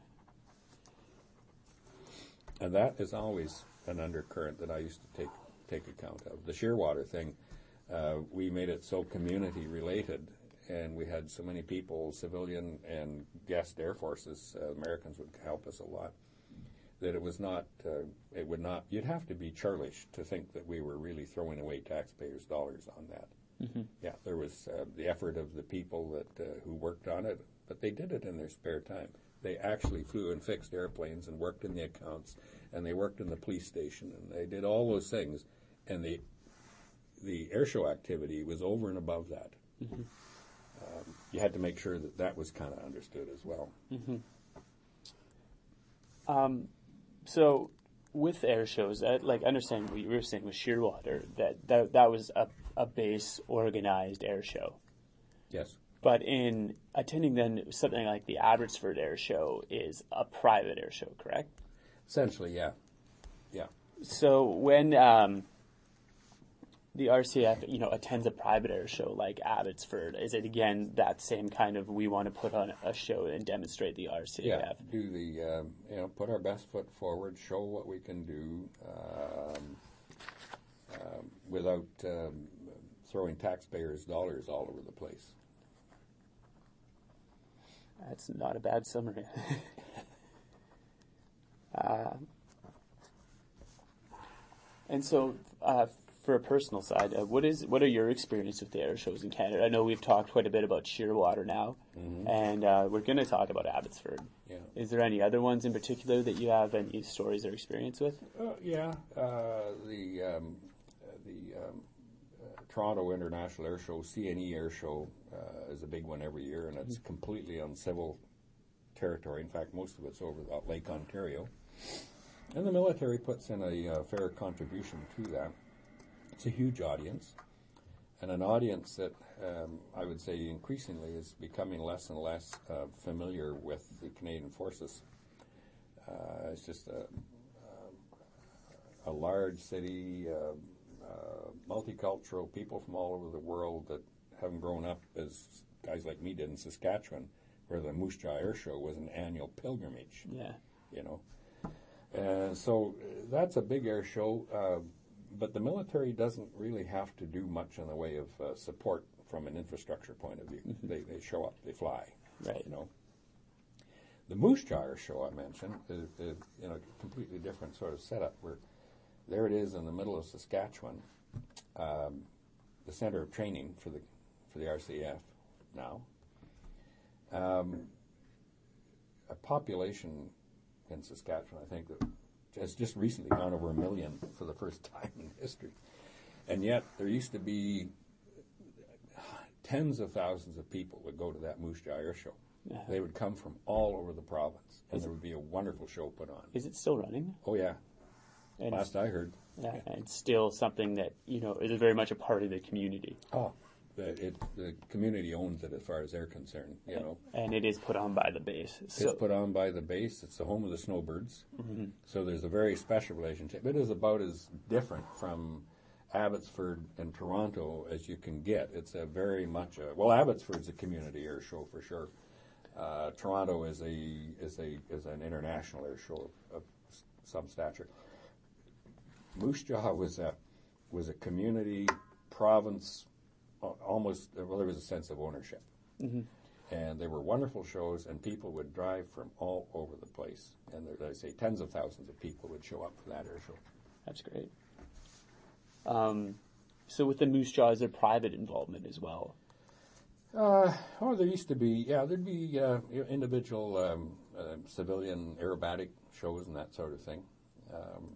And that is always an undercurrent that I used to take take account of. The Shearwater thing, uh, we made it so community related. And we had so many people, civilian and guest air forces, uh, Americans would help us a lot, that it was not, uh, it would not, you'd have to be churlish to think that we were really throwing away taxpayers' dollars on that. Mm-hmm. Yeah, there was uh, the effort of the people that uh, who worked on it, but they did it in their spare time. They actually flew and fixed airplanes and worked in the accounts, and they worked in the police station, and they did all those things, and the, the air show activity was over and above that. Mm-hmm. Um, you had to make sure that that was kind of understood as well. Mm-hmm. Um, so with air shows, that, like, understand what you were saying with Shearwater, that that, that was a, a base organized air show. Yes. But in attending then something like the Abbotsford Air Show is a private air show, correct? Essentially, yeah. Yeah. So when um, the R C A F, you know, attends a private air show like Abbotsford, is it again that same kind of, we want to put on a show and demonstrate the R C A F? Yeah, do the, um, you know, put our best foot forward, show what we can do um, um, without um, throwing taxpayers' dollars all over the place. That's not a bad summary. uh, and so, uh, for a personal side, uh, what is what are your experiences with the air shows in Canada? I know we've talked quite a bit about Shearwater now, mm-hmm. and uh, we're going to talk about Abbotsford. Yeah. Is there any other ones in particular that you have any stories or experience with? Uh, yeah, uh, the um, the um, uh, Toronto International Air Show, C N E Air Show, uh, is a big one every year, and it's mm-hmm. completely on civil territory. In fact, most of it's over Lake Ontario, and the military puts in a uh, fair contribution to that. It's a huge audience, and an audience that um, I would say increasingly is becoming less and less uh, familiar with the Canadian Forces. Uh, it's just a, a large city, uh, uh, multicultural, people from all over the world that haven't grown up as guys like me did in Saskatchewan, where the Moose Jaw Air Show was an annual pilgrimage. Yeah. You know. And so that's a big air show. Uh, But the military doesn't really have to do much in the way of uh, support from an infrastructure point of view. Mm-hmm. They they show up, they fly. Right. You know. The Moose Jaw Air Show I mentioned is, is you know, a completely different sort of setup. Where there it is in the middle of Saskatchewan, um, the center of training for the for the R C A F now. Um, a population in Saskatchewan, I think that has just recently gone over a million for the first time in history. And yet there used to be tens of thousands of people would go to that Moose Jaw Air Show. Yeah. They would come from all over the province, and is there would be a wonderful show put on. Is it still running? Oh, yeah. And Last I heard. Yeah, and it's still something that, you know, is very much a part of the community. Oh, the, it, the community owns it as far as they're concerned, you know. And it is put on by the base. So. It's put on by the base. It's the home of the snowbirds. Mm-hmm. So there's a very special relationship. It is about as different from Abbotsford and Toronto as you can get. It's a very much a, well, Abbotsford's a community air show for sure. Uh, Toronto is a is a is an international air show of, of some stature. Moose Jaw was a was a community province, al- almost. Well, there was a sense of ownership, Mm-hmm. and they were wonderful shows, and people would drive from all over the place, and there, I say tens of thousands of people would show up for that air show. That's great. Um, so with the Moose Jaw, is there private involvement as well? Uh, oh, there used to be, yeah, there'd be uh, individual um, uh, civilian aerobatic shows and that sort of thing. Um,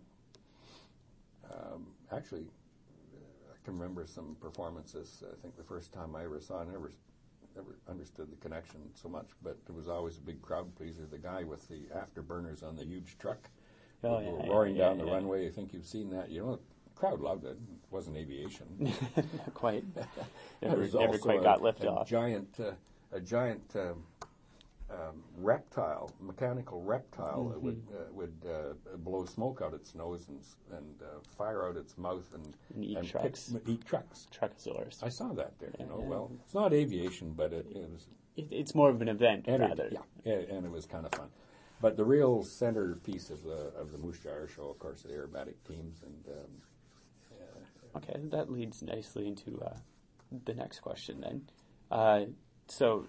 um, actually, I can remember some performances. I think the first time I ever saw, I never, never understood the connection so much, but it was always a big crowd pleaser. The guy with the afterburners on the huge truck, Oh, who yeah, were yeah, roaring yeah, down the yeah. runway. I think you've seen that. You know, the crowd loved it. It wasn't aviation. Not quite. There Never, was never also quite a, got lift a off. giant, uh, a giant um, um, reptile, mechanical reptile that would uh, would uh, blow smoke out its nose and s- and uh, fire out its mouth and, And eat and trucks. Pick, eat trucks. Truckosaurus. I saw that there. You know, Yeah. well, it's not aviation, but it, it was It, it's more of an event, enter- rather. yeah, yeah, and it was kind of fun. But the real centerpiece of the of the Moose Jaw Air Show, of course, the aerobatic teams and. Um, Okay, that leads nicely into uh, the next question then. Uh, so,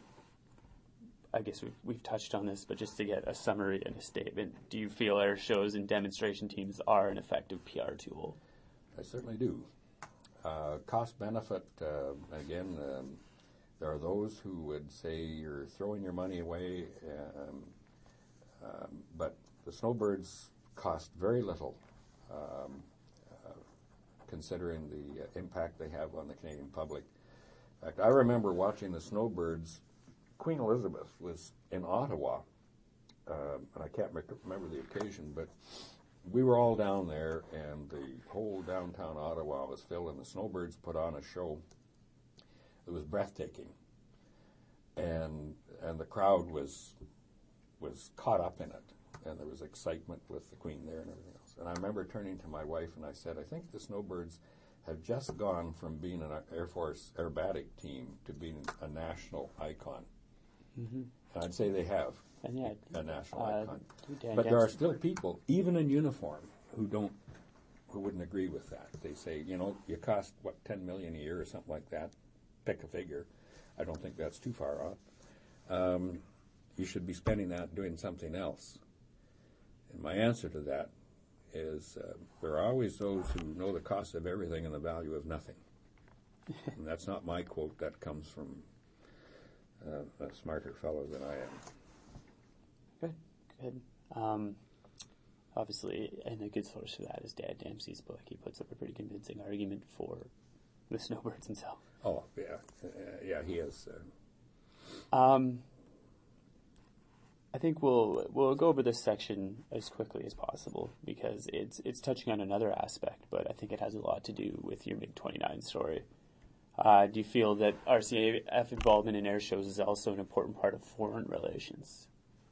I guess we've, we've touched on this, but just to get a summary and a statement, do you feel air shows and demonstration teams are an effective P R tool? I certainly do. Uh, cost benefit, uh, again, um, there are those who would say you're throwing your money away, um, um, but the snowbirds cost very little, um, uh, considering the uh, impact they have on the Canadian public. In fact, I remember watching the snowbirds. Queen Elizabeth was in Ottawa, um, and I can't rec- remember the occasion, but we were all down there, and the whole downtown Ottawa was filled, and the snowbirds put on a show that was breathtaking, and and the crowd was was caught up in it, and there was excitement with the Queen there and everything else. And I remember turning to my wife and I said, I think the snowbirds have just gone from being an Air Force aerobatic team to being a national icon. Mm-hmm. And I'd say they have And yeah, a national uh, icon. Dan But there are Jensen- still people, even in uniform, who don't, who wouldn't agree with that. They say, you know, you cost what ten million a year or something like that. Pick a figure. I don't think that's too far off. Um, you should be spending that doing something else. And my answer to that is uh, there are always those who know the cost of everything and the value of nothing. And that's not my quote. That comes from uh, a smarter fellow than I am. Good, good. Um, obviously, and a good source for that is Dan Dempsey's book. He puts up a pretty convincing argument for the snowbirds himself. Oh, yeah. Uh, yeah, he is. Uh, Um, I think we'll we'll go over this section as quickly as possible because it's it's touching on another aspect, but I think it has a lot to do with your MiG twenty-nine story. Uh, do you feel that R C A F involvement in air shows is also an important part of foreign relations?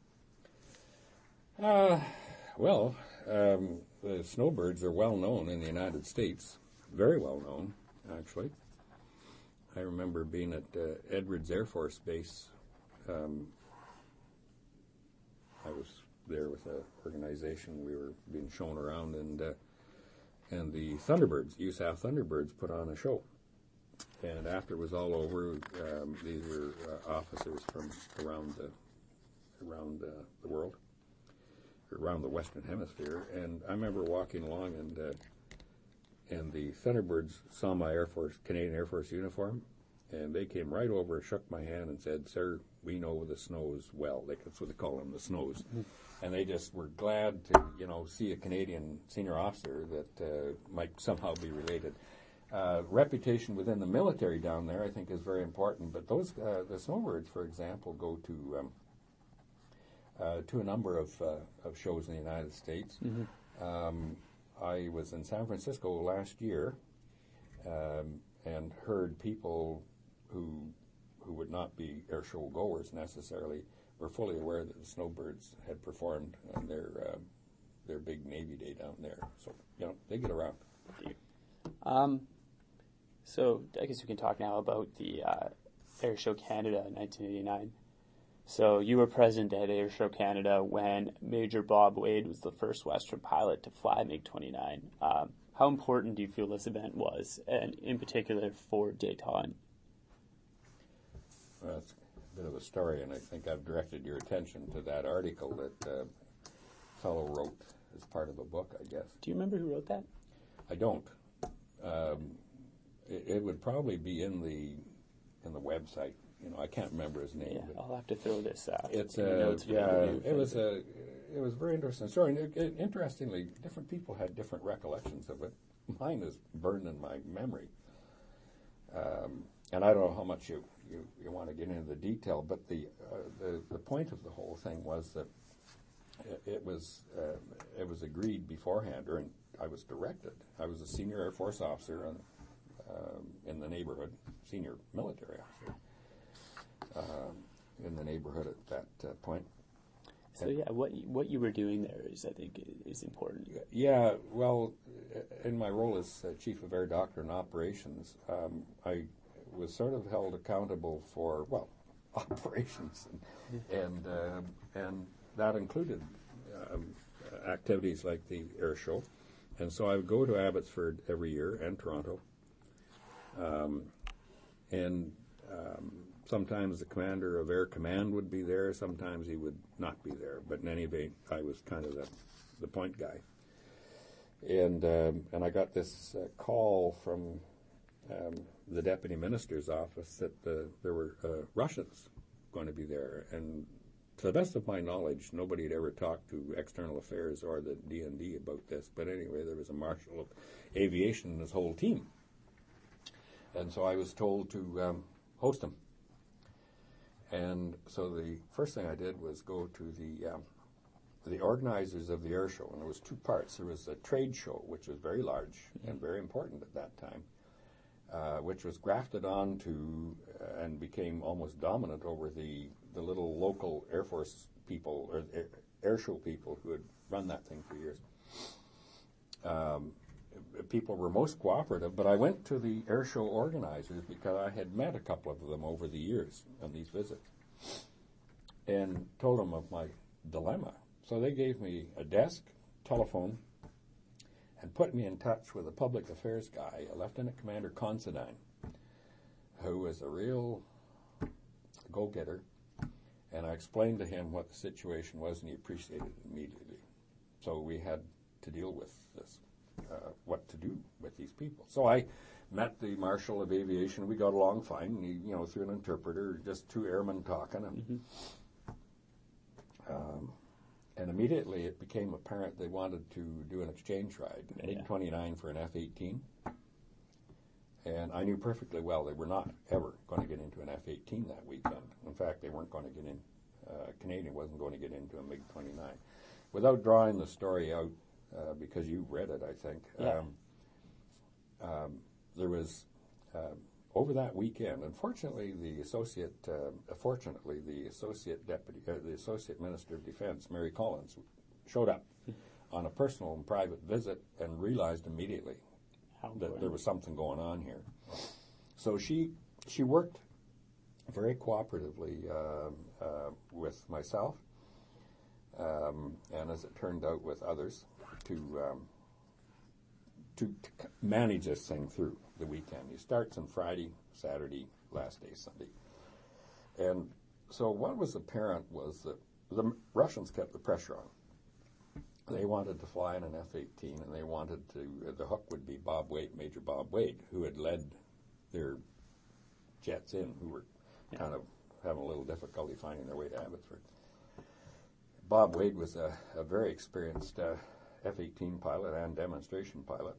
Uh, well, um, the snowbirds are well known in the United States, very well known, actually. I remember being at uh, Edwards Air Force Base. Um, I was there with an organization. We were being shown around, and uh, and the Thunderbirds, U S A F Thunderbirds, put on a show. And after it was all over, um, these were uh, officers from around the around uh, the world, around the Western Hemisphere, and I remember walking along, and uh, and the Thunderbirds saw my Air Force Canadian Air Force uniform, and they came right over, shook my hand, and said, "Sir, we know the snows well." Like, that's what they call them, the snows. Mm-hmm. And they just were glad to, you know, see a Canadian senior officer that uh, might somehow be related. Uh, reputation within the military down there, I think, is very important. But those, uh, the snowbirds, for example, go to um, uh, to a number of uh, of shows in the United States. Mm-hmm. Um, I was in San Francisco last year um, and heard people who who would not be air show goers necessarily were fully aware that the snowbirds had performed on their uh, their big Navy Day down there. So, you know, they get around. Um, so I guess we can talk now about the uh, Air Show Canada in nineteen eighty-nine. So you were present at Air Show Canada when Major Bob Wade was the first Western pilot to fly MiG twenty-nine. Um, how important do you feel this event was, and in particular for Détente? Well, that's a bit of a story, and I think I've directed your attention to that article that uh, a fellow wrote as part of a book, I guess. Do you remember who wrote that? I don't. Um, it, it would probably be in the in the website. You know, I can't remember his name. Yeah, I'll have to throw this out. It's in the a notes for yeah. the interview. It was a it was a very interesting story. And it, it, interestingly, different people had different recollections of it. Mine is burned in my memory, um, and I don't know how much you, you, you want to get into the detail. But the uh, the the point of the whole thing was that it, it was uh, it was agreed beforehand, or in, I was directed. I was a senior Air Force officer on, um, in the neighborhood, senior military officer. Um, in the neighborhood at that uh, point. So yeah, what you, what you were doing there is, I think, is important. Yeah, well, in my role as uh, Chief of Air Doctrine Operations, um, I was sort of held accountable for, well, operations, and and, uh, and that included um, activities like the air show. And so I would go to Abbotsford every year, and Toronto, um, and um, sometimes the commander of Air Command would be there. Sometimes he would not be there. But in any event, I was kind of the, the point guy. And um, and I got this uh, call from um, the deputy minister's office that uh, there were uh, Russians going to be there. And to the best of my knowledge, nobody had ever talked to External Affairs or the D and D about this. But anyway, there was a marshal of aviation and his whole team. And so I was told to um, host them. And so the first thing I did was go to the um, the organizers of the air show, and there was two parts. There was a trade show, which was very large and very important at that time, uh, which was grafted on to uh, and became almost dominant over the, the little local Air Force people, or air, air show people who had run that thing for years. Um, people were most cooperative, but I went to the air show organizers because I had met a couple of them over the years on these visits and told them of my dilemma. So they gave me a desk, telephone, and put me in touch with a public affairs guy, a Lieutenant Commander Considine, who was a real go-getter, and I explained to him what the situation was, and he appreciated it immediately. So we had to deal with this. Uh, what to do with these people. So I met the Marshal of Aviation. We got along fine. He, you know, through an interpreter, just two airmen talking. And, mm-hmm. um, and immediately it became apparent they wanted to do an exchange ride, yeah. MiG twenty-nine for an F eighteen. And I knew perfectly well they were not ever going to get into an F eighteen that weekend. In fact, they weren't going to get in, uh, Canadian wasn't going to get into a MiG twenty-nine. Without drawing the story out, Uh, because you read it, I think. Yeah. Um, um, there was, uh, over that weekend, unfortunately, the associate, uh, fortunately, the associate deputy, uh, the associate minister of defense, Mary Collins, showed up on a personal and private visit and realized immediately How that important. there was something going on here. So she she worked very cooperatively uh, uh, with myself, um, and as it turned out, with others, to, um, to to manage this thing through the weekend. It starts on Friday, Saturday, last day Sunday. And so what was apparent was that the Russians kept the pressure on. They wanted to fly in an F eighteen, and they wanted to, uh, the hook would be Bob Wade, Major Bob Wade, who had led their jets in, who were yeah. kind of having a little difficulty finding their way to Abbotsford. Bob Wade was a, a very experienced uh, F eighteen pilot and demonstration pilot,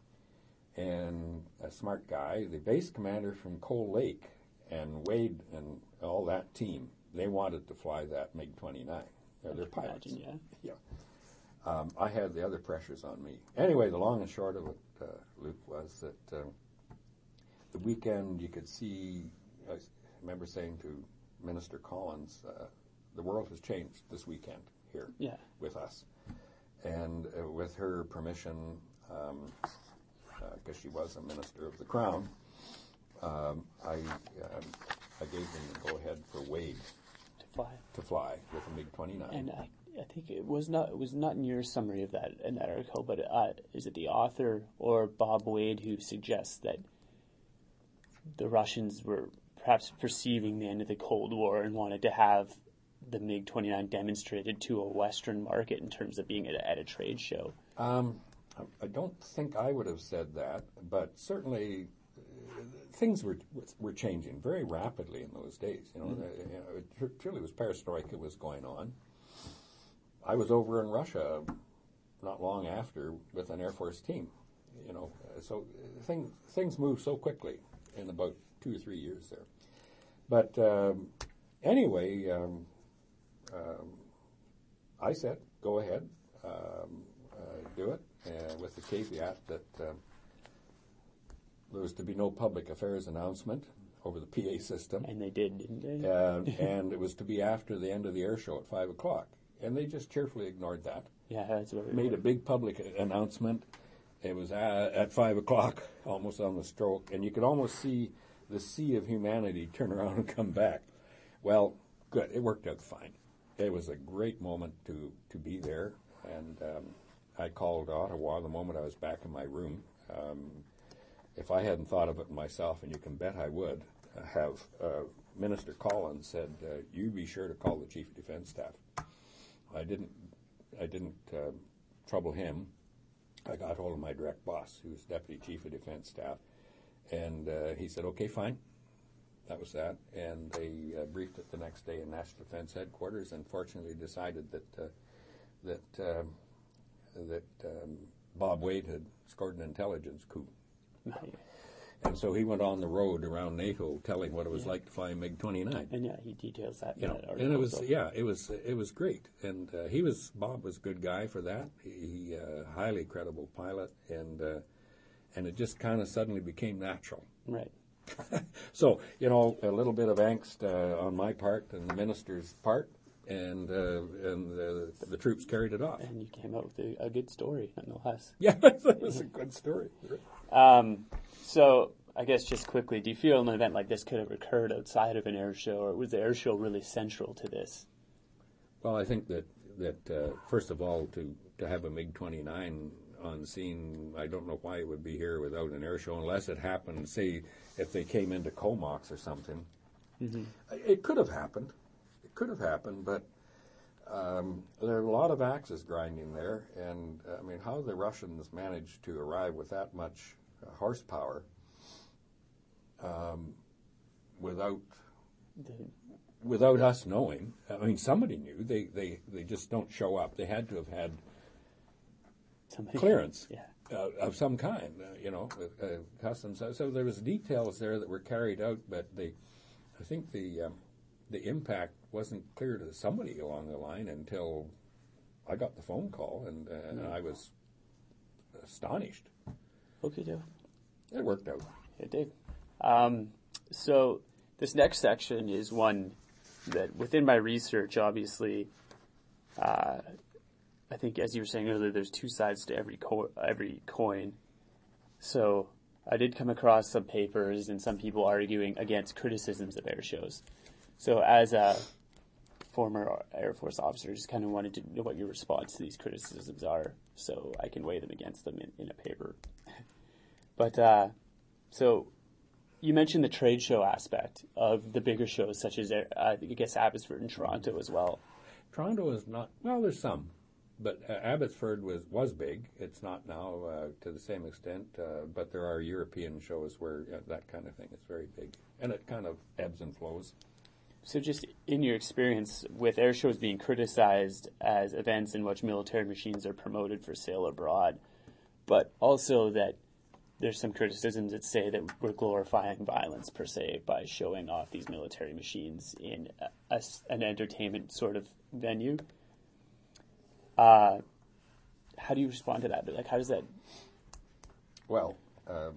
and a smart guy. The base commander from Coal Lake, and Wade and all that team, they wanted to fly that MiG twenty-nine. They're, they're pilots. Imagine, yeah. Yeah. Um, I had the other pressures on me. Anyway, the long and short of it, uh, Luke, was that uh, the weekend you could see, I remember saying to Minister Collins, uh, the world has changed this weekend here yeah. with us. And uh, with her permission, because um, uh, she was a minister of the Crown, um, I um, I gave them the go-ahead for Wade to fly to fly with a MiG twenty-nine. And I, I think it was not it was not in your summary of that in that article, but uh, is it the author or Bob Wade who suggests that the Russians were perhaps perceiving the end of the Cold War and wanted to have the MiG twenty-nine demonstrated to a Western market in terms of being at a, at a trade show? Um, I don't think I would have said that, but certainly uh, things were were changing very rapidly in those days. You know, mm-hmm. uh, you know it tr- truly was perestroika was going on. I was over in Russia not long after with an Air Force team. You know, so things things moved so quickly in about two or three years there. But um, anyway, um, um, I said, go ahead, um, uh, do it, uh, with the caveat that um, there was to be no public affairs announcement over the P A system. And they did, didn't they? uh, and it was to be after the end of the air show at five o'clock. And they just cheerfully ignored that. Yeah, that's what we Made were. a big public announcement. It was at, at five o'clock, almost on the stroke, and you could almost see the sea of humanity turn around and come back. Well, good. It worked out fine. It was a great moment to, to be there, and um, I called Ottawa the moment I was back in my room. Um, if I hadn't thought of it myself, and you can bet I would, uh, have uh, Minister Collins said, uh, "You be sure to call the Chief of Defence Staff." I didn't. I didn't uh, trouble him. I got hold of my direct boss, who was Deputy Chief of Defence Staff, and uh, he said, "Okay, fine." That was that, and they uh, briefed it the next day in National Defence Headquarters, and fortunately decided that uh, that uh, that um, Bob Wade had scored an intelligence coup. And so he went on the road around NATO telling what it was yeah. like to fly a MiG twenty-nine. And yeah, he details that. You in know, that article, and it was so. yeah, it was it was great. And uh, he was Bob was a good guy for that. He, he uh, highly credible pilot, and uh, and it just kind of suddenly became natural. Right. So you know, a little bit of angst uh, on my part and the minister's part, and uh, and the, the troops carried it off. And you came out with a, a good story, nonetheless. Yeah, it was a good story. Um, so, I guess just quickly, do you feel an event like this could have occurred outside of an air show, or was the air show really central to this? Well, I think that, that uh, first of all, to, to have a MiG twenty-nine on scene, I don't know why it would be here without an air show, unless it happened, say, if they came into Comox or something. Mm-hmm. It could have happened. It could have happened, but um, there are a lot of axes grinding there, and, uh, I mean, how the Russians managed to arrive with that much horsepower um, without without us knowing. I mean, somebody knew. They, they, they just don't show up. They had to have had somebody, clearance yeah. uh, of some kind, uh, you know, uh, customs. So, so there was details there that were carried out, but they, I think the um, the impact wasn't clear to somebody along the line until I got the phone call, and, uh, and I was astonished. Okay, Joe. It worked out. It did. Um, so this next section is one that, within my research, obviously, uh, I think, as you were saying earlier, there's two sides to every co- every coin. So I did come across some papers and some people arguing against criticisms of air shows. So as a former Air Force officer, just kind of wanted to know what your response to these criticisms are, so I can weigh them against them in, in a paper. But, uh, so, you mentioned the trade show aspect of the bigger shows, such as, uh, I guess, Abbotsford and Toronto as well. Toronto is not, well, there's some, but uh, Abbotsford was, was big. It's not now uh, to the same extent, uh, but there are European shows where uh, that kind of thing is very big, and it kind of ebbs and flows. So just in your experience with air shows being criticized as events in which military machines are promoted for sale abroad, but also that there's some criticisms that say that we're glorifying violence per se by showing off these military machines in a, a, an entertainment sort of venue. Uh, how do you respond to that? Like, how does that? Well, um,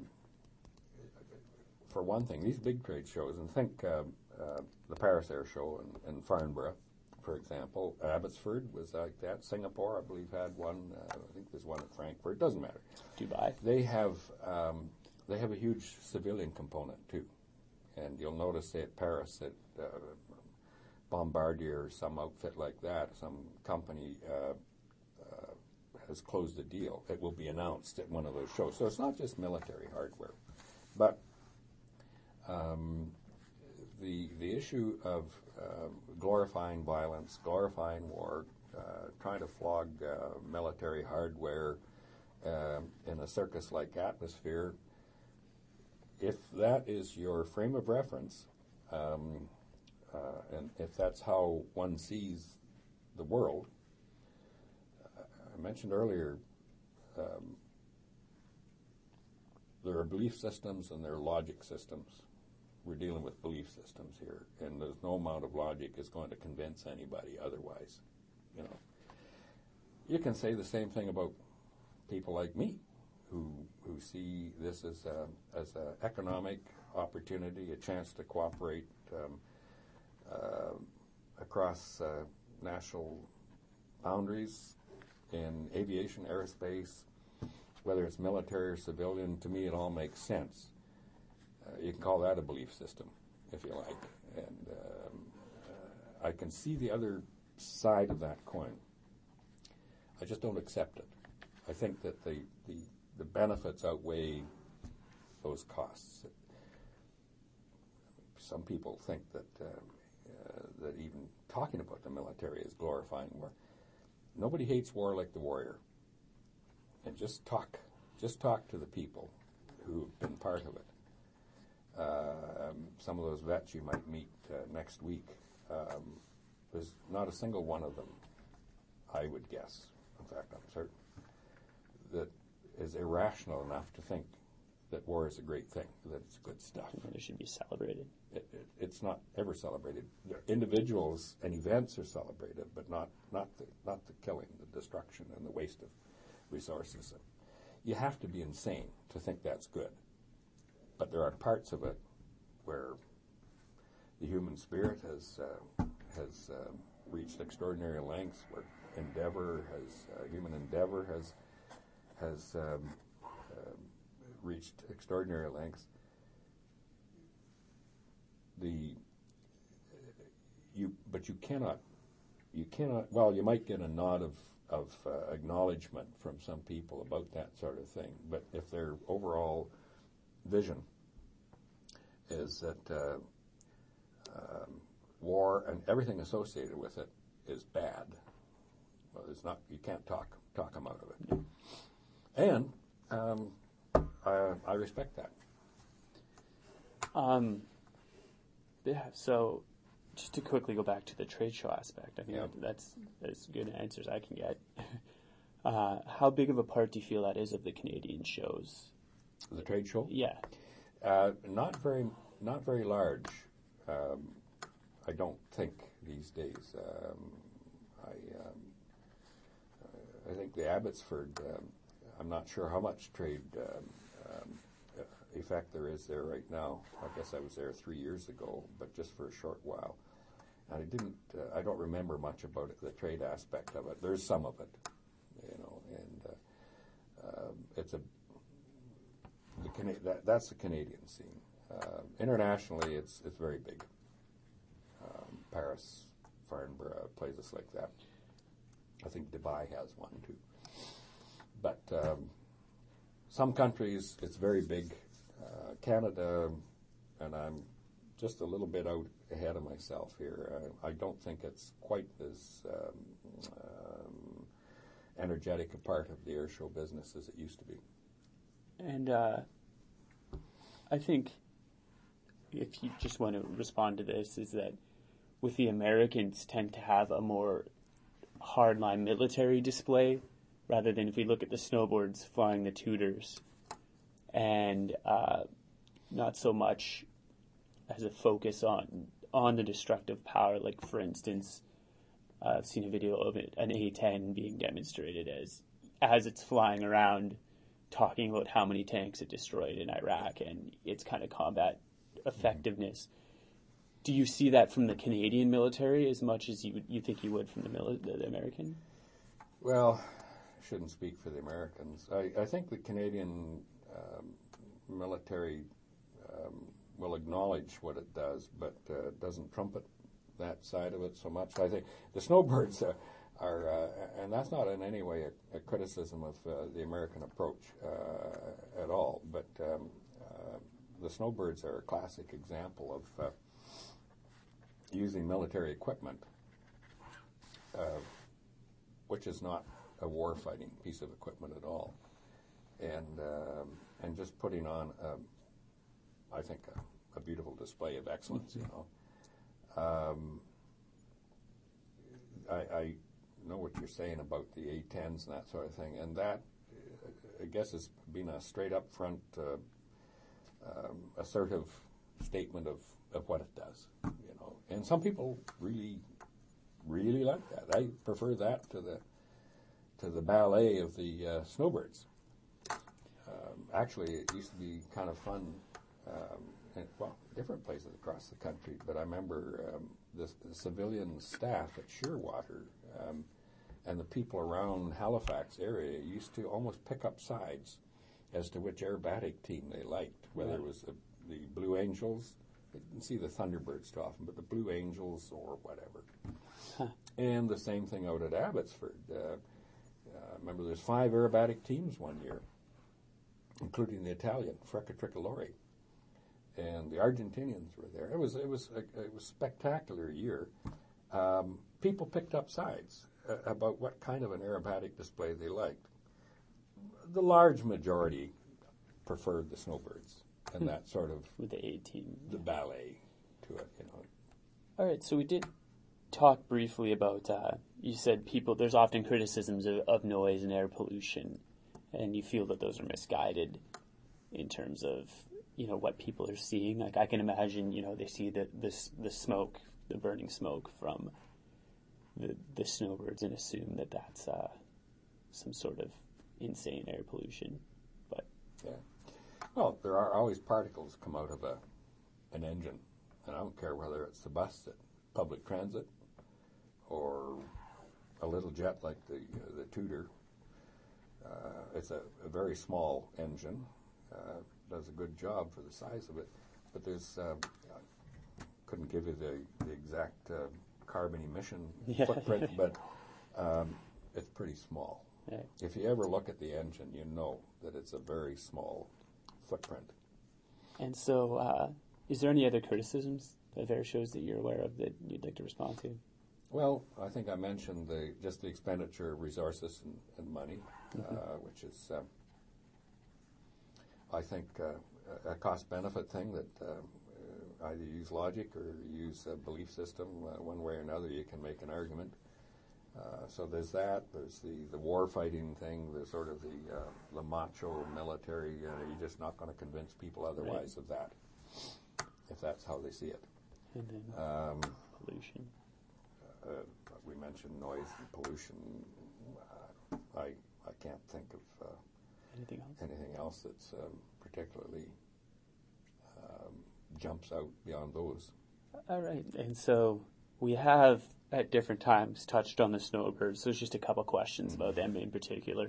for one thing, these big trade shows, and think uh, uh, the Paris Air Show in, in Farnborough, for example. Abbotsford was like that. Singapore, I believe, had one. Uh, I think there's one at Frankfurt. It doesn't matter. Dubai. They have um, they have a huge civilian component too, and you'll notice at Paris that uh, Bombardier or some outfit like that, some company uh, uh, has closed a deal, it will be announced at one of those shows. So it's not just military hardware. But um, the the issue of uh, glorifying violence, glorifying war, uh, trying to flog uh, military hardware uh, in a circus-like atmosphere, if that is your frame of reference, um, uh, and if that's how one sees the world, uh, I mentioned earlier, um, there are belief systems and there are logic systems. We're dealing with belief systems here, and there's no amount of logic is going to convince anybody otherwise. You know, you can say the same thing about people like me, who who see this as a as an economic opportunity, a chance to cooperate um, uh, across uh, national boundaries in aviation, aerospace, whether it's military or civilian. To me, it all makes sense. Uh, you can call that a belief system, if you like. And um, uh, I can see the other side of that coin. I just don't accept it. I think that the, the, the benefits outweigh those costs. Some people think that uh, uh, that even talking about the military is glorifying war. Nobody hates war like the warrior. And just talk, just talk to the people who've been part of it. Uh, um, some of those vets you might meet uh, next week, um, there's not a single one of them, I would guess, in fact I'm certain, that is irrational enough to think that war is a great thing, that it's good stuff. It should be celebrated. It, it, it's not ever celebrated. Individuals and events are celebrated, but not, not, the, not the killing, the destruction, and the waste of resources. You have to be insane to think that's good. But there are parts of it where the human spirit has uh, has uh, reached extraordinary lengths, where endeavor has uh, human endeavor has has um, uh, reached extraordinary lengths. The you but you cannot you cannot well you might get a nod of of uh, acknowledgement from some people about that sort of thing, but if their overall vision is that uh, um, war and everything associated with it is bad, well, it's not. You can't talk talk them out of it, and um, I, I respect that. Um, yeah. So, just to quickly go back to the trade show aspect, I think Yeah. that, that's as good answers I can get. uh, how big of a part do you feel that is of the Canadian shows? The trade show? Yeah. Uh, not very, not very large. Um, I don't think these days. Um, I, um, I think the Abbotsford. Um, I'm not sure how much trade um, um, effect there is there right now. I guess I was there three years ago, but just for a short while. And I didn't. Uh, I don't remember much about it, the trade aspect of it. There's some of it, you know, and uh, uh, it's a. The Cana- that, that's the Canadian scene. Uh, internationally, it's it's very big. Um, Paris, Farnborough, places like that. I think Dubai has one too. But um, some countries, it's very big. Uh, Canada, and I'm just a little bit out ahead of myself here. Uh, I don't think it's quite as um, um, energetic a part of the air show business as it used to be. And uh, I think if you just want to respond to this, is that with the Americans tend to have a more hardline military display rather than if we look at the snowboards flying the Tudors, and uh, not so much as a focus on on the destructive power. Like, for instance, uh, I've seen a video of it, an A ten being demonstrated as as it's flying around, talking about how many tanks it destroyed in Iraq and its kind of combat effectiveness. Do you see that from the Canadian military as much as you you think you would from the, mili- the, the American? Well, I shouldn't speak for the Americans. I, I think the Canadian um, military um, will acknowledge what it does, but uh, doesn't trumpet that side of it so much. I think the snowbirds are, are uh, and that's not in any way a, a criticism of uh, the American approach uh, at all, but um, uh, the snowbirds are a classic example of uh, using military equipment, uh, which is not a war-fighting piece of equipment at all, and um, and just putting on, um, I think, a, a beautiful display of excellence. You know, um, I, I know what you're saying about the A tens and that sort of thing, and that, I guess, has been a straight up front, uh, um, assertive statement of, of what it does. You know, and some people really, really like that. I prefer that to the to the ballet of the uh, snowbirds. Um, actually, it used to be kind of fun, um, in, well, different places across the country, but I remember um, the, the civilian staff at Shearwater um, and the people around Halifax area used to almost pick up sides as to which aerobatic team they liked, whether right. it was the, the Blue Angels. I didn't see the Thunderbirds too often, but the Blue Angels or whatever. Huh. And the same thing out at Abbotsford. Uh, Uh, remember, there's five aerobatic teams one year, including the Italian Freccia Tricolori, and the Argentinians were there. It was it was a, it was a spectacular year. Um, people picked up sides uh, about what kind of an aerobatic display they liked. The large majority preferred the snowbirds and hmm. that sort of with the A team, the ballet to it. You know. All right, so we did talk briefly about, uh, you said people, there's often criticisms of, of noise and air pollution, and you feel that those are misguided in terms of, you know, what people are seeing. Like, I can imagine, you know, they see the, the, the smoke, the burning smoke from the, the snowbirds and assume that that's uh, some sort of insane air pollution. But yeah. Well, there are always particles come out of a an engine, and I don't care whether it's the bus at public transit or a little jet like the uh, the Tudor. Uh, it's a, a very small engine, uh, does a good job for the size of it, but there's uh, I couldn't give you the, the exact uh, carbon emission yeah. footprint, but um, it's pretty small. Yeah. If you ever look at the engine, you know that it's a very small footprint. And so, uh, is there any other criticisms of air shows that you're aware of that you'd like to respond to? Well, I think I mentioned the just the expenditure of resources and, and money, mm-hmm. uh, which is, uh, I think, uh, a cost-benefit thing that uh, either use logic or use a belief system. Uh, one way or another, you can make an argument. Uh, so there's that. There's the, the war-fighting thing. There's sort of the uh, the macho military. You know, you're just not going to convince people otherwise right. of that, if that's how they see it. And then um, pollution. Uh, we mentioned noise and pollution. Uh, I I can't think of uh, anything else. Anything else that's um, particularly um, jumps out beyond those. All right, and so we have at different times touched on the snowbirds. So there's just a couple questions mm-hmm. about them in particular.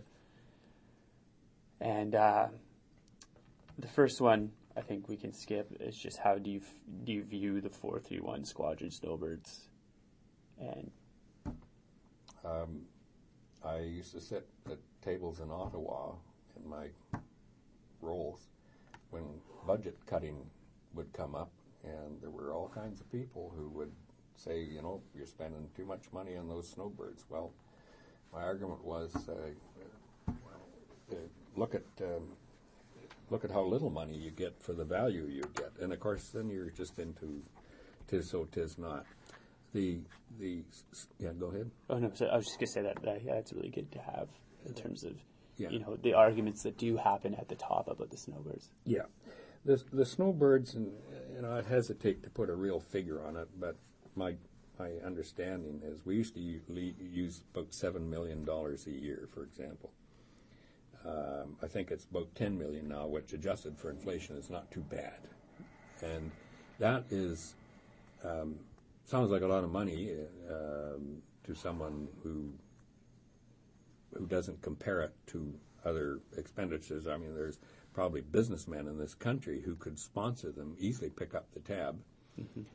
And uh, the first one, I think we can skip. Is just how do you f- do you view the four three one Squadron Snowbirds? And um, I used to sit at tables in Ottawa in my roles when budget cutting would come up, and there were all kinds of people who would say, you know, you're spending too much money on those snowbirds. Well, my argument was, uh, uh, look at um, look at how little money you get for the value you get, and of course, then you're just into tis so tis not. The the yeah, go ahead. Oh no, so I was just gonna say that, that yeah, it's really good to have in terms of yeah. you know the arguments that do happen at the top about the snowbirds. Yeah, the the snowbirds, and you know, I'd hesitate to put a real figure on it, but my my understanding is we used to use about seven million dollars a year, for example. Um, I think it's about ten million now, which adjusted for inflation is not too bad, and that is. Um, Sounds like a lot of money um, to someone who who doesn't compare it to other expenditures. I mean, there's probably businessmen in this country who could sponsor them, easily pick up the tab. Mm-hmm.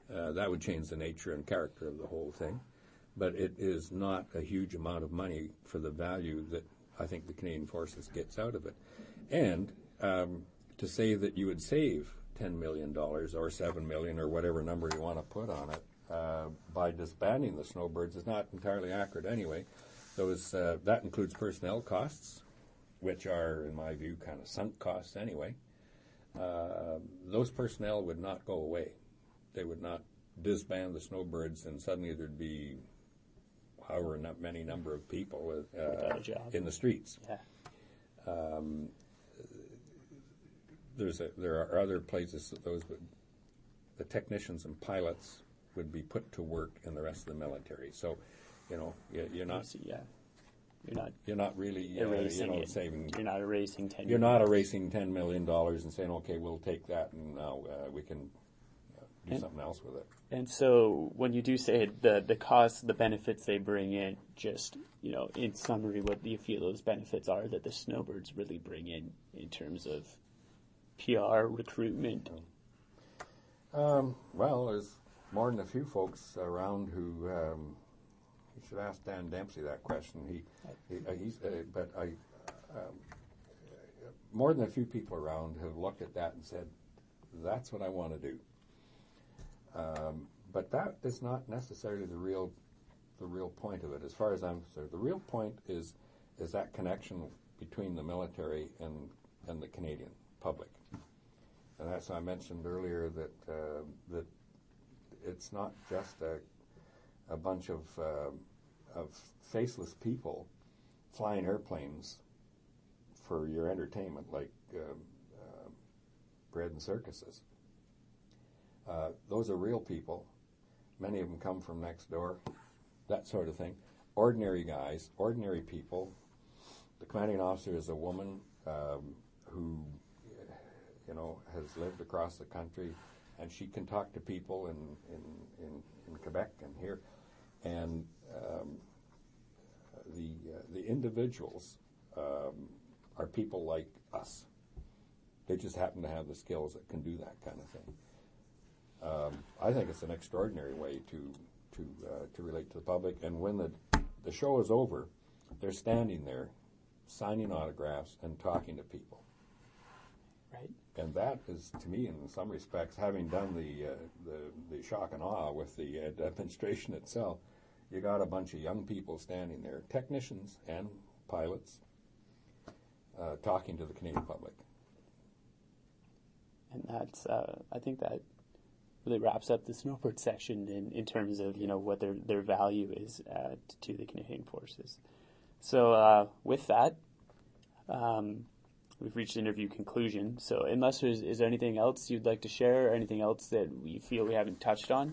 Uh, that would change the nature and character of the whole thing. But it is not a huge amount of money for the value that I think the Canadian Forces gets out of it. And um, to say that you would save ten million dollars or seven million dollars or whatever number you want to put on it uh, by disbanding the snowbirds is not entirely accurate anyway. Those, uh, that includes personnel costs, which are, in my view, kind of sunk costs anyway. Uh, those personnel would not go away. They would not disband the snowbirds and suddenly there'd be however not many number of people uh, in the streets. Yeah. Um, there's a, there are other places that those would, the technicians and pilots would be put to work in the rest of the military. So, you know, you, you're not. Yeah. You're not. You're not really uh, erasing you know, it. saving. You're not erasing ten. You're not erasing ten million dollars and saying, okay, we'll take that and now uh, we can uh, do and, something else with it. And so, when you do say the the costs, the benefits they bring in, just you know, in summary, what do you feel those benefits are that the snowbirds really bring in in terms of P R, recruitment? Um, well, there's more than a few folks around who. Um, you should ask Dan Dempsey that question. He, he uh, he's, uh, but I, um, more than a few people around have looked at that and said, "That's what I want to do." Um, but that is not necessarily the real, the real point of it, as far as I'm concerned. The real point is, is that connection between the military and and the Canadian public. And that's I mentioned earlier that uh, that it's not just a a bunch of uh, of faceless people flying airplanes for your entertainment, like uh, uh, bread and circuses. Uh, those are real people. Many of them come from next door, that sort of thing. Ordinary guys, ordinary people. The commanding officer is a woman um, who, you know, has lived across the country, and she can talk to people in in, in, in Quebec and here. And um, the uh, the individuals um, are people like us. They just happen to have the skills that can do that kind of thing. Um, I think it's an extraordinary way to to uh, to relate to the public. And when the the show is over, they're standing there, signing autographs and talking to people. Right. And that is, to me, in some respects, having done the uh, the, the shock and awe with the uh, demonstration itself, you got a bunch of young people standing there, technicians and pilots, uh, talking to the Canadian public. And that's, uh, I think that really wraps up the snowbird section in, in terms of, you know, what their, their value is uh, to the Canadian Forces. So uh, with that, um, we've reached interview conclusion. So unless there's, is there anything else you'd like to share or anything else that we feel we haven't touched on?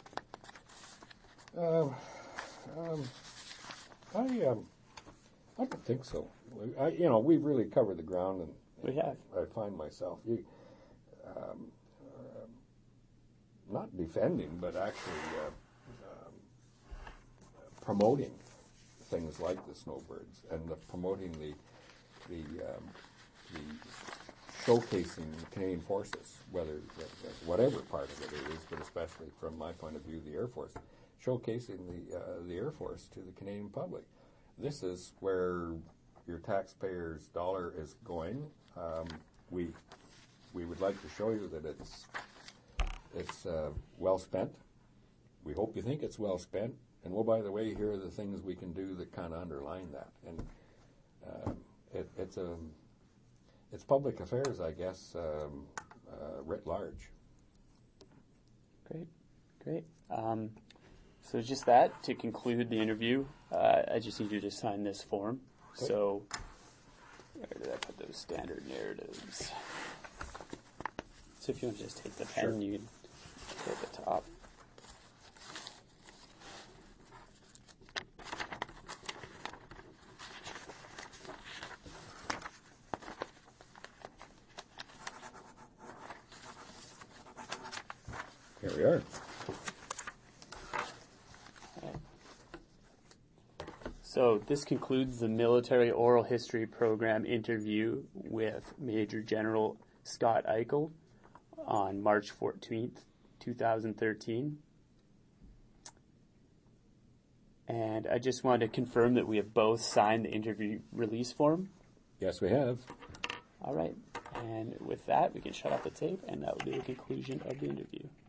Uh, um, I um, I don't think so. I, you know, we've really covered the ground, and, and we have. I, I find myself you, um, uh, not defending, but actually uh, um, promoting things like the snowbirds and the, promoting the the um, the showcasing the Canadian Forces, whether whatever part of it it is, but especially from my point of view, the Air Force, showcasing the uh, the Air Force to the Canadian public. This is where your taxpayers' dollar is going. Um, we we would like to show you that it's it's uh, well spent. We hope you think it's well spent. And well, by the way, here are the things we can do that kind of underline that. And uh, it, it's a it's public affairs, I guess, um, uh, writ large. Great, great. Um, so just that, to conclude the interview, uh, I just need you to sign this form. Okay. So where did I put those standard narratives? So if you want to just take the pen, sure. You can go at the top. Here we are. So this concludes the Military Oral History Program interview with Major General Scott Eichel on March fourteenth, two thousand thirteen. And I just wanted to confirm that we have both signed the interview release form. Yes, we have. All right. And with that, we can shut off the tape, and that will be the conclusion of the interview.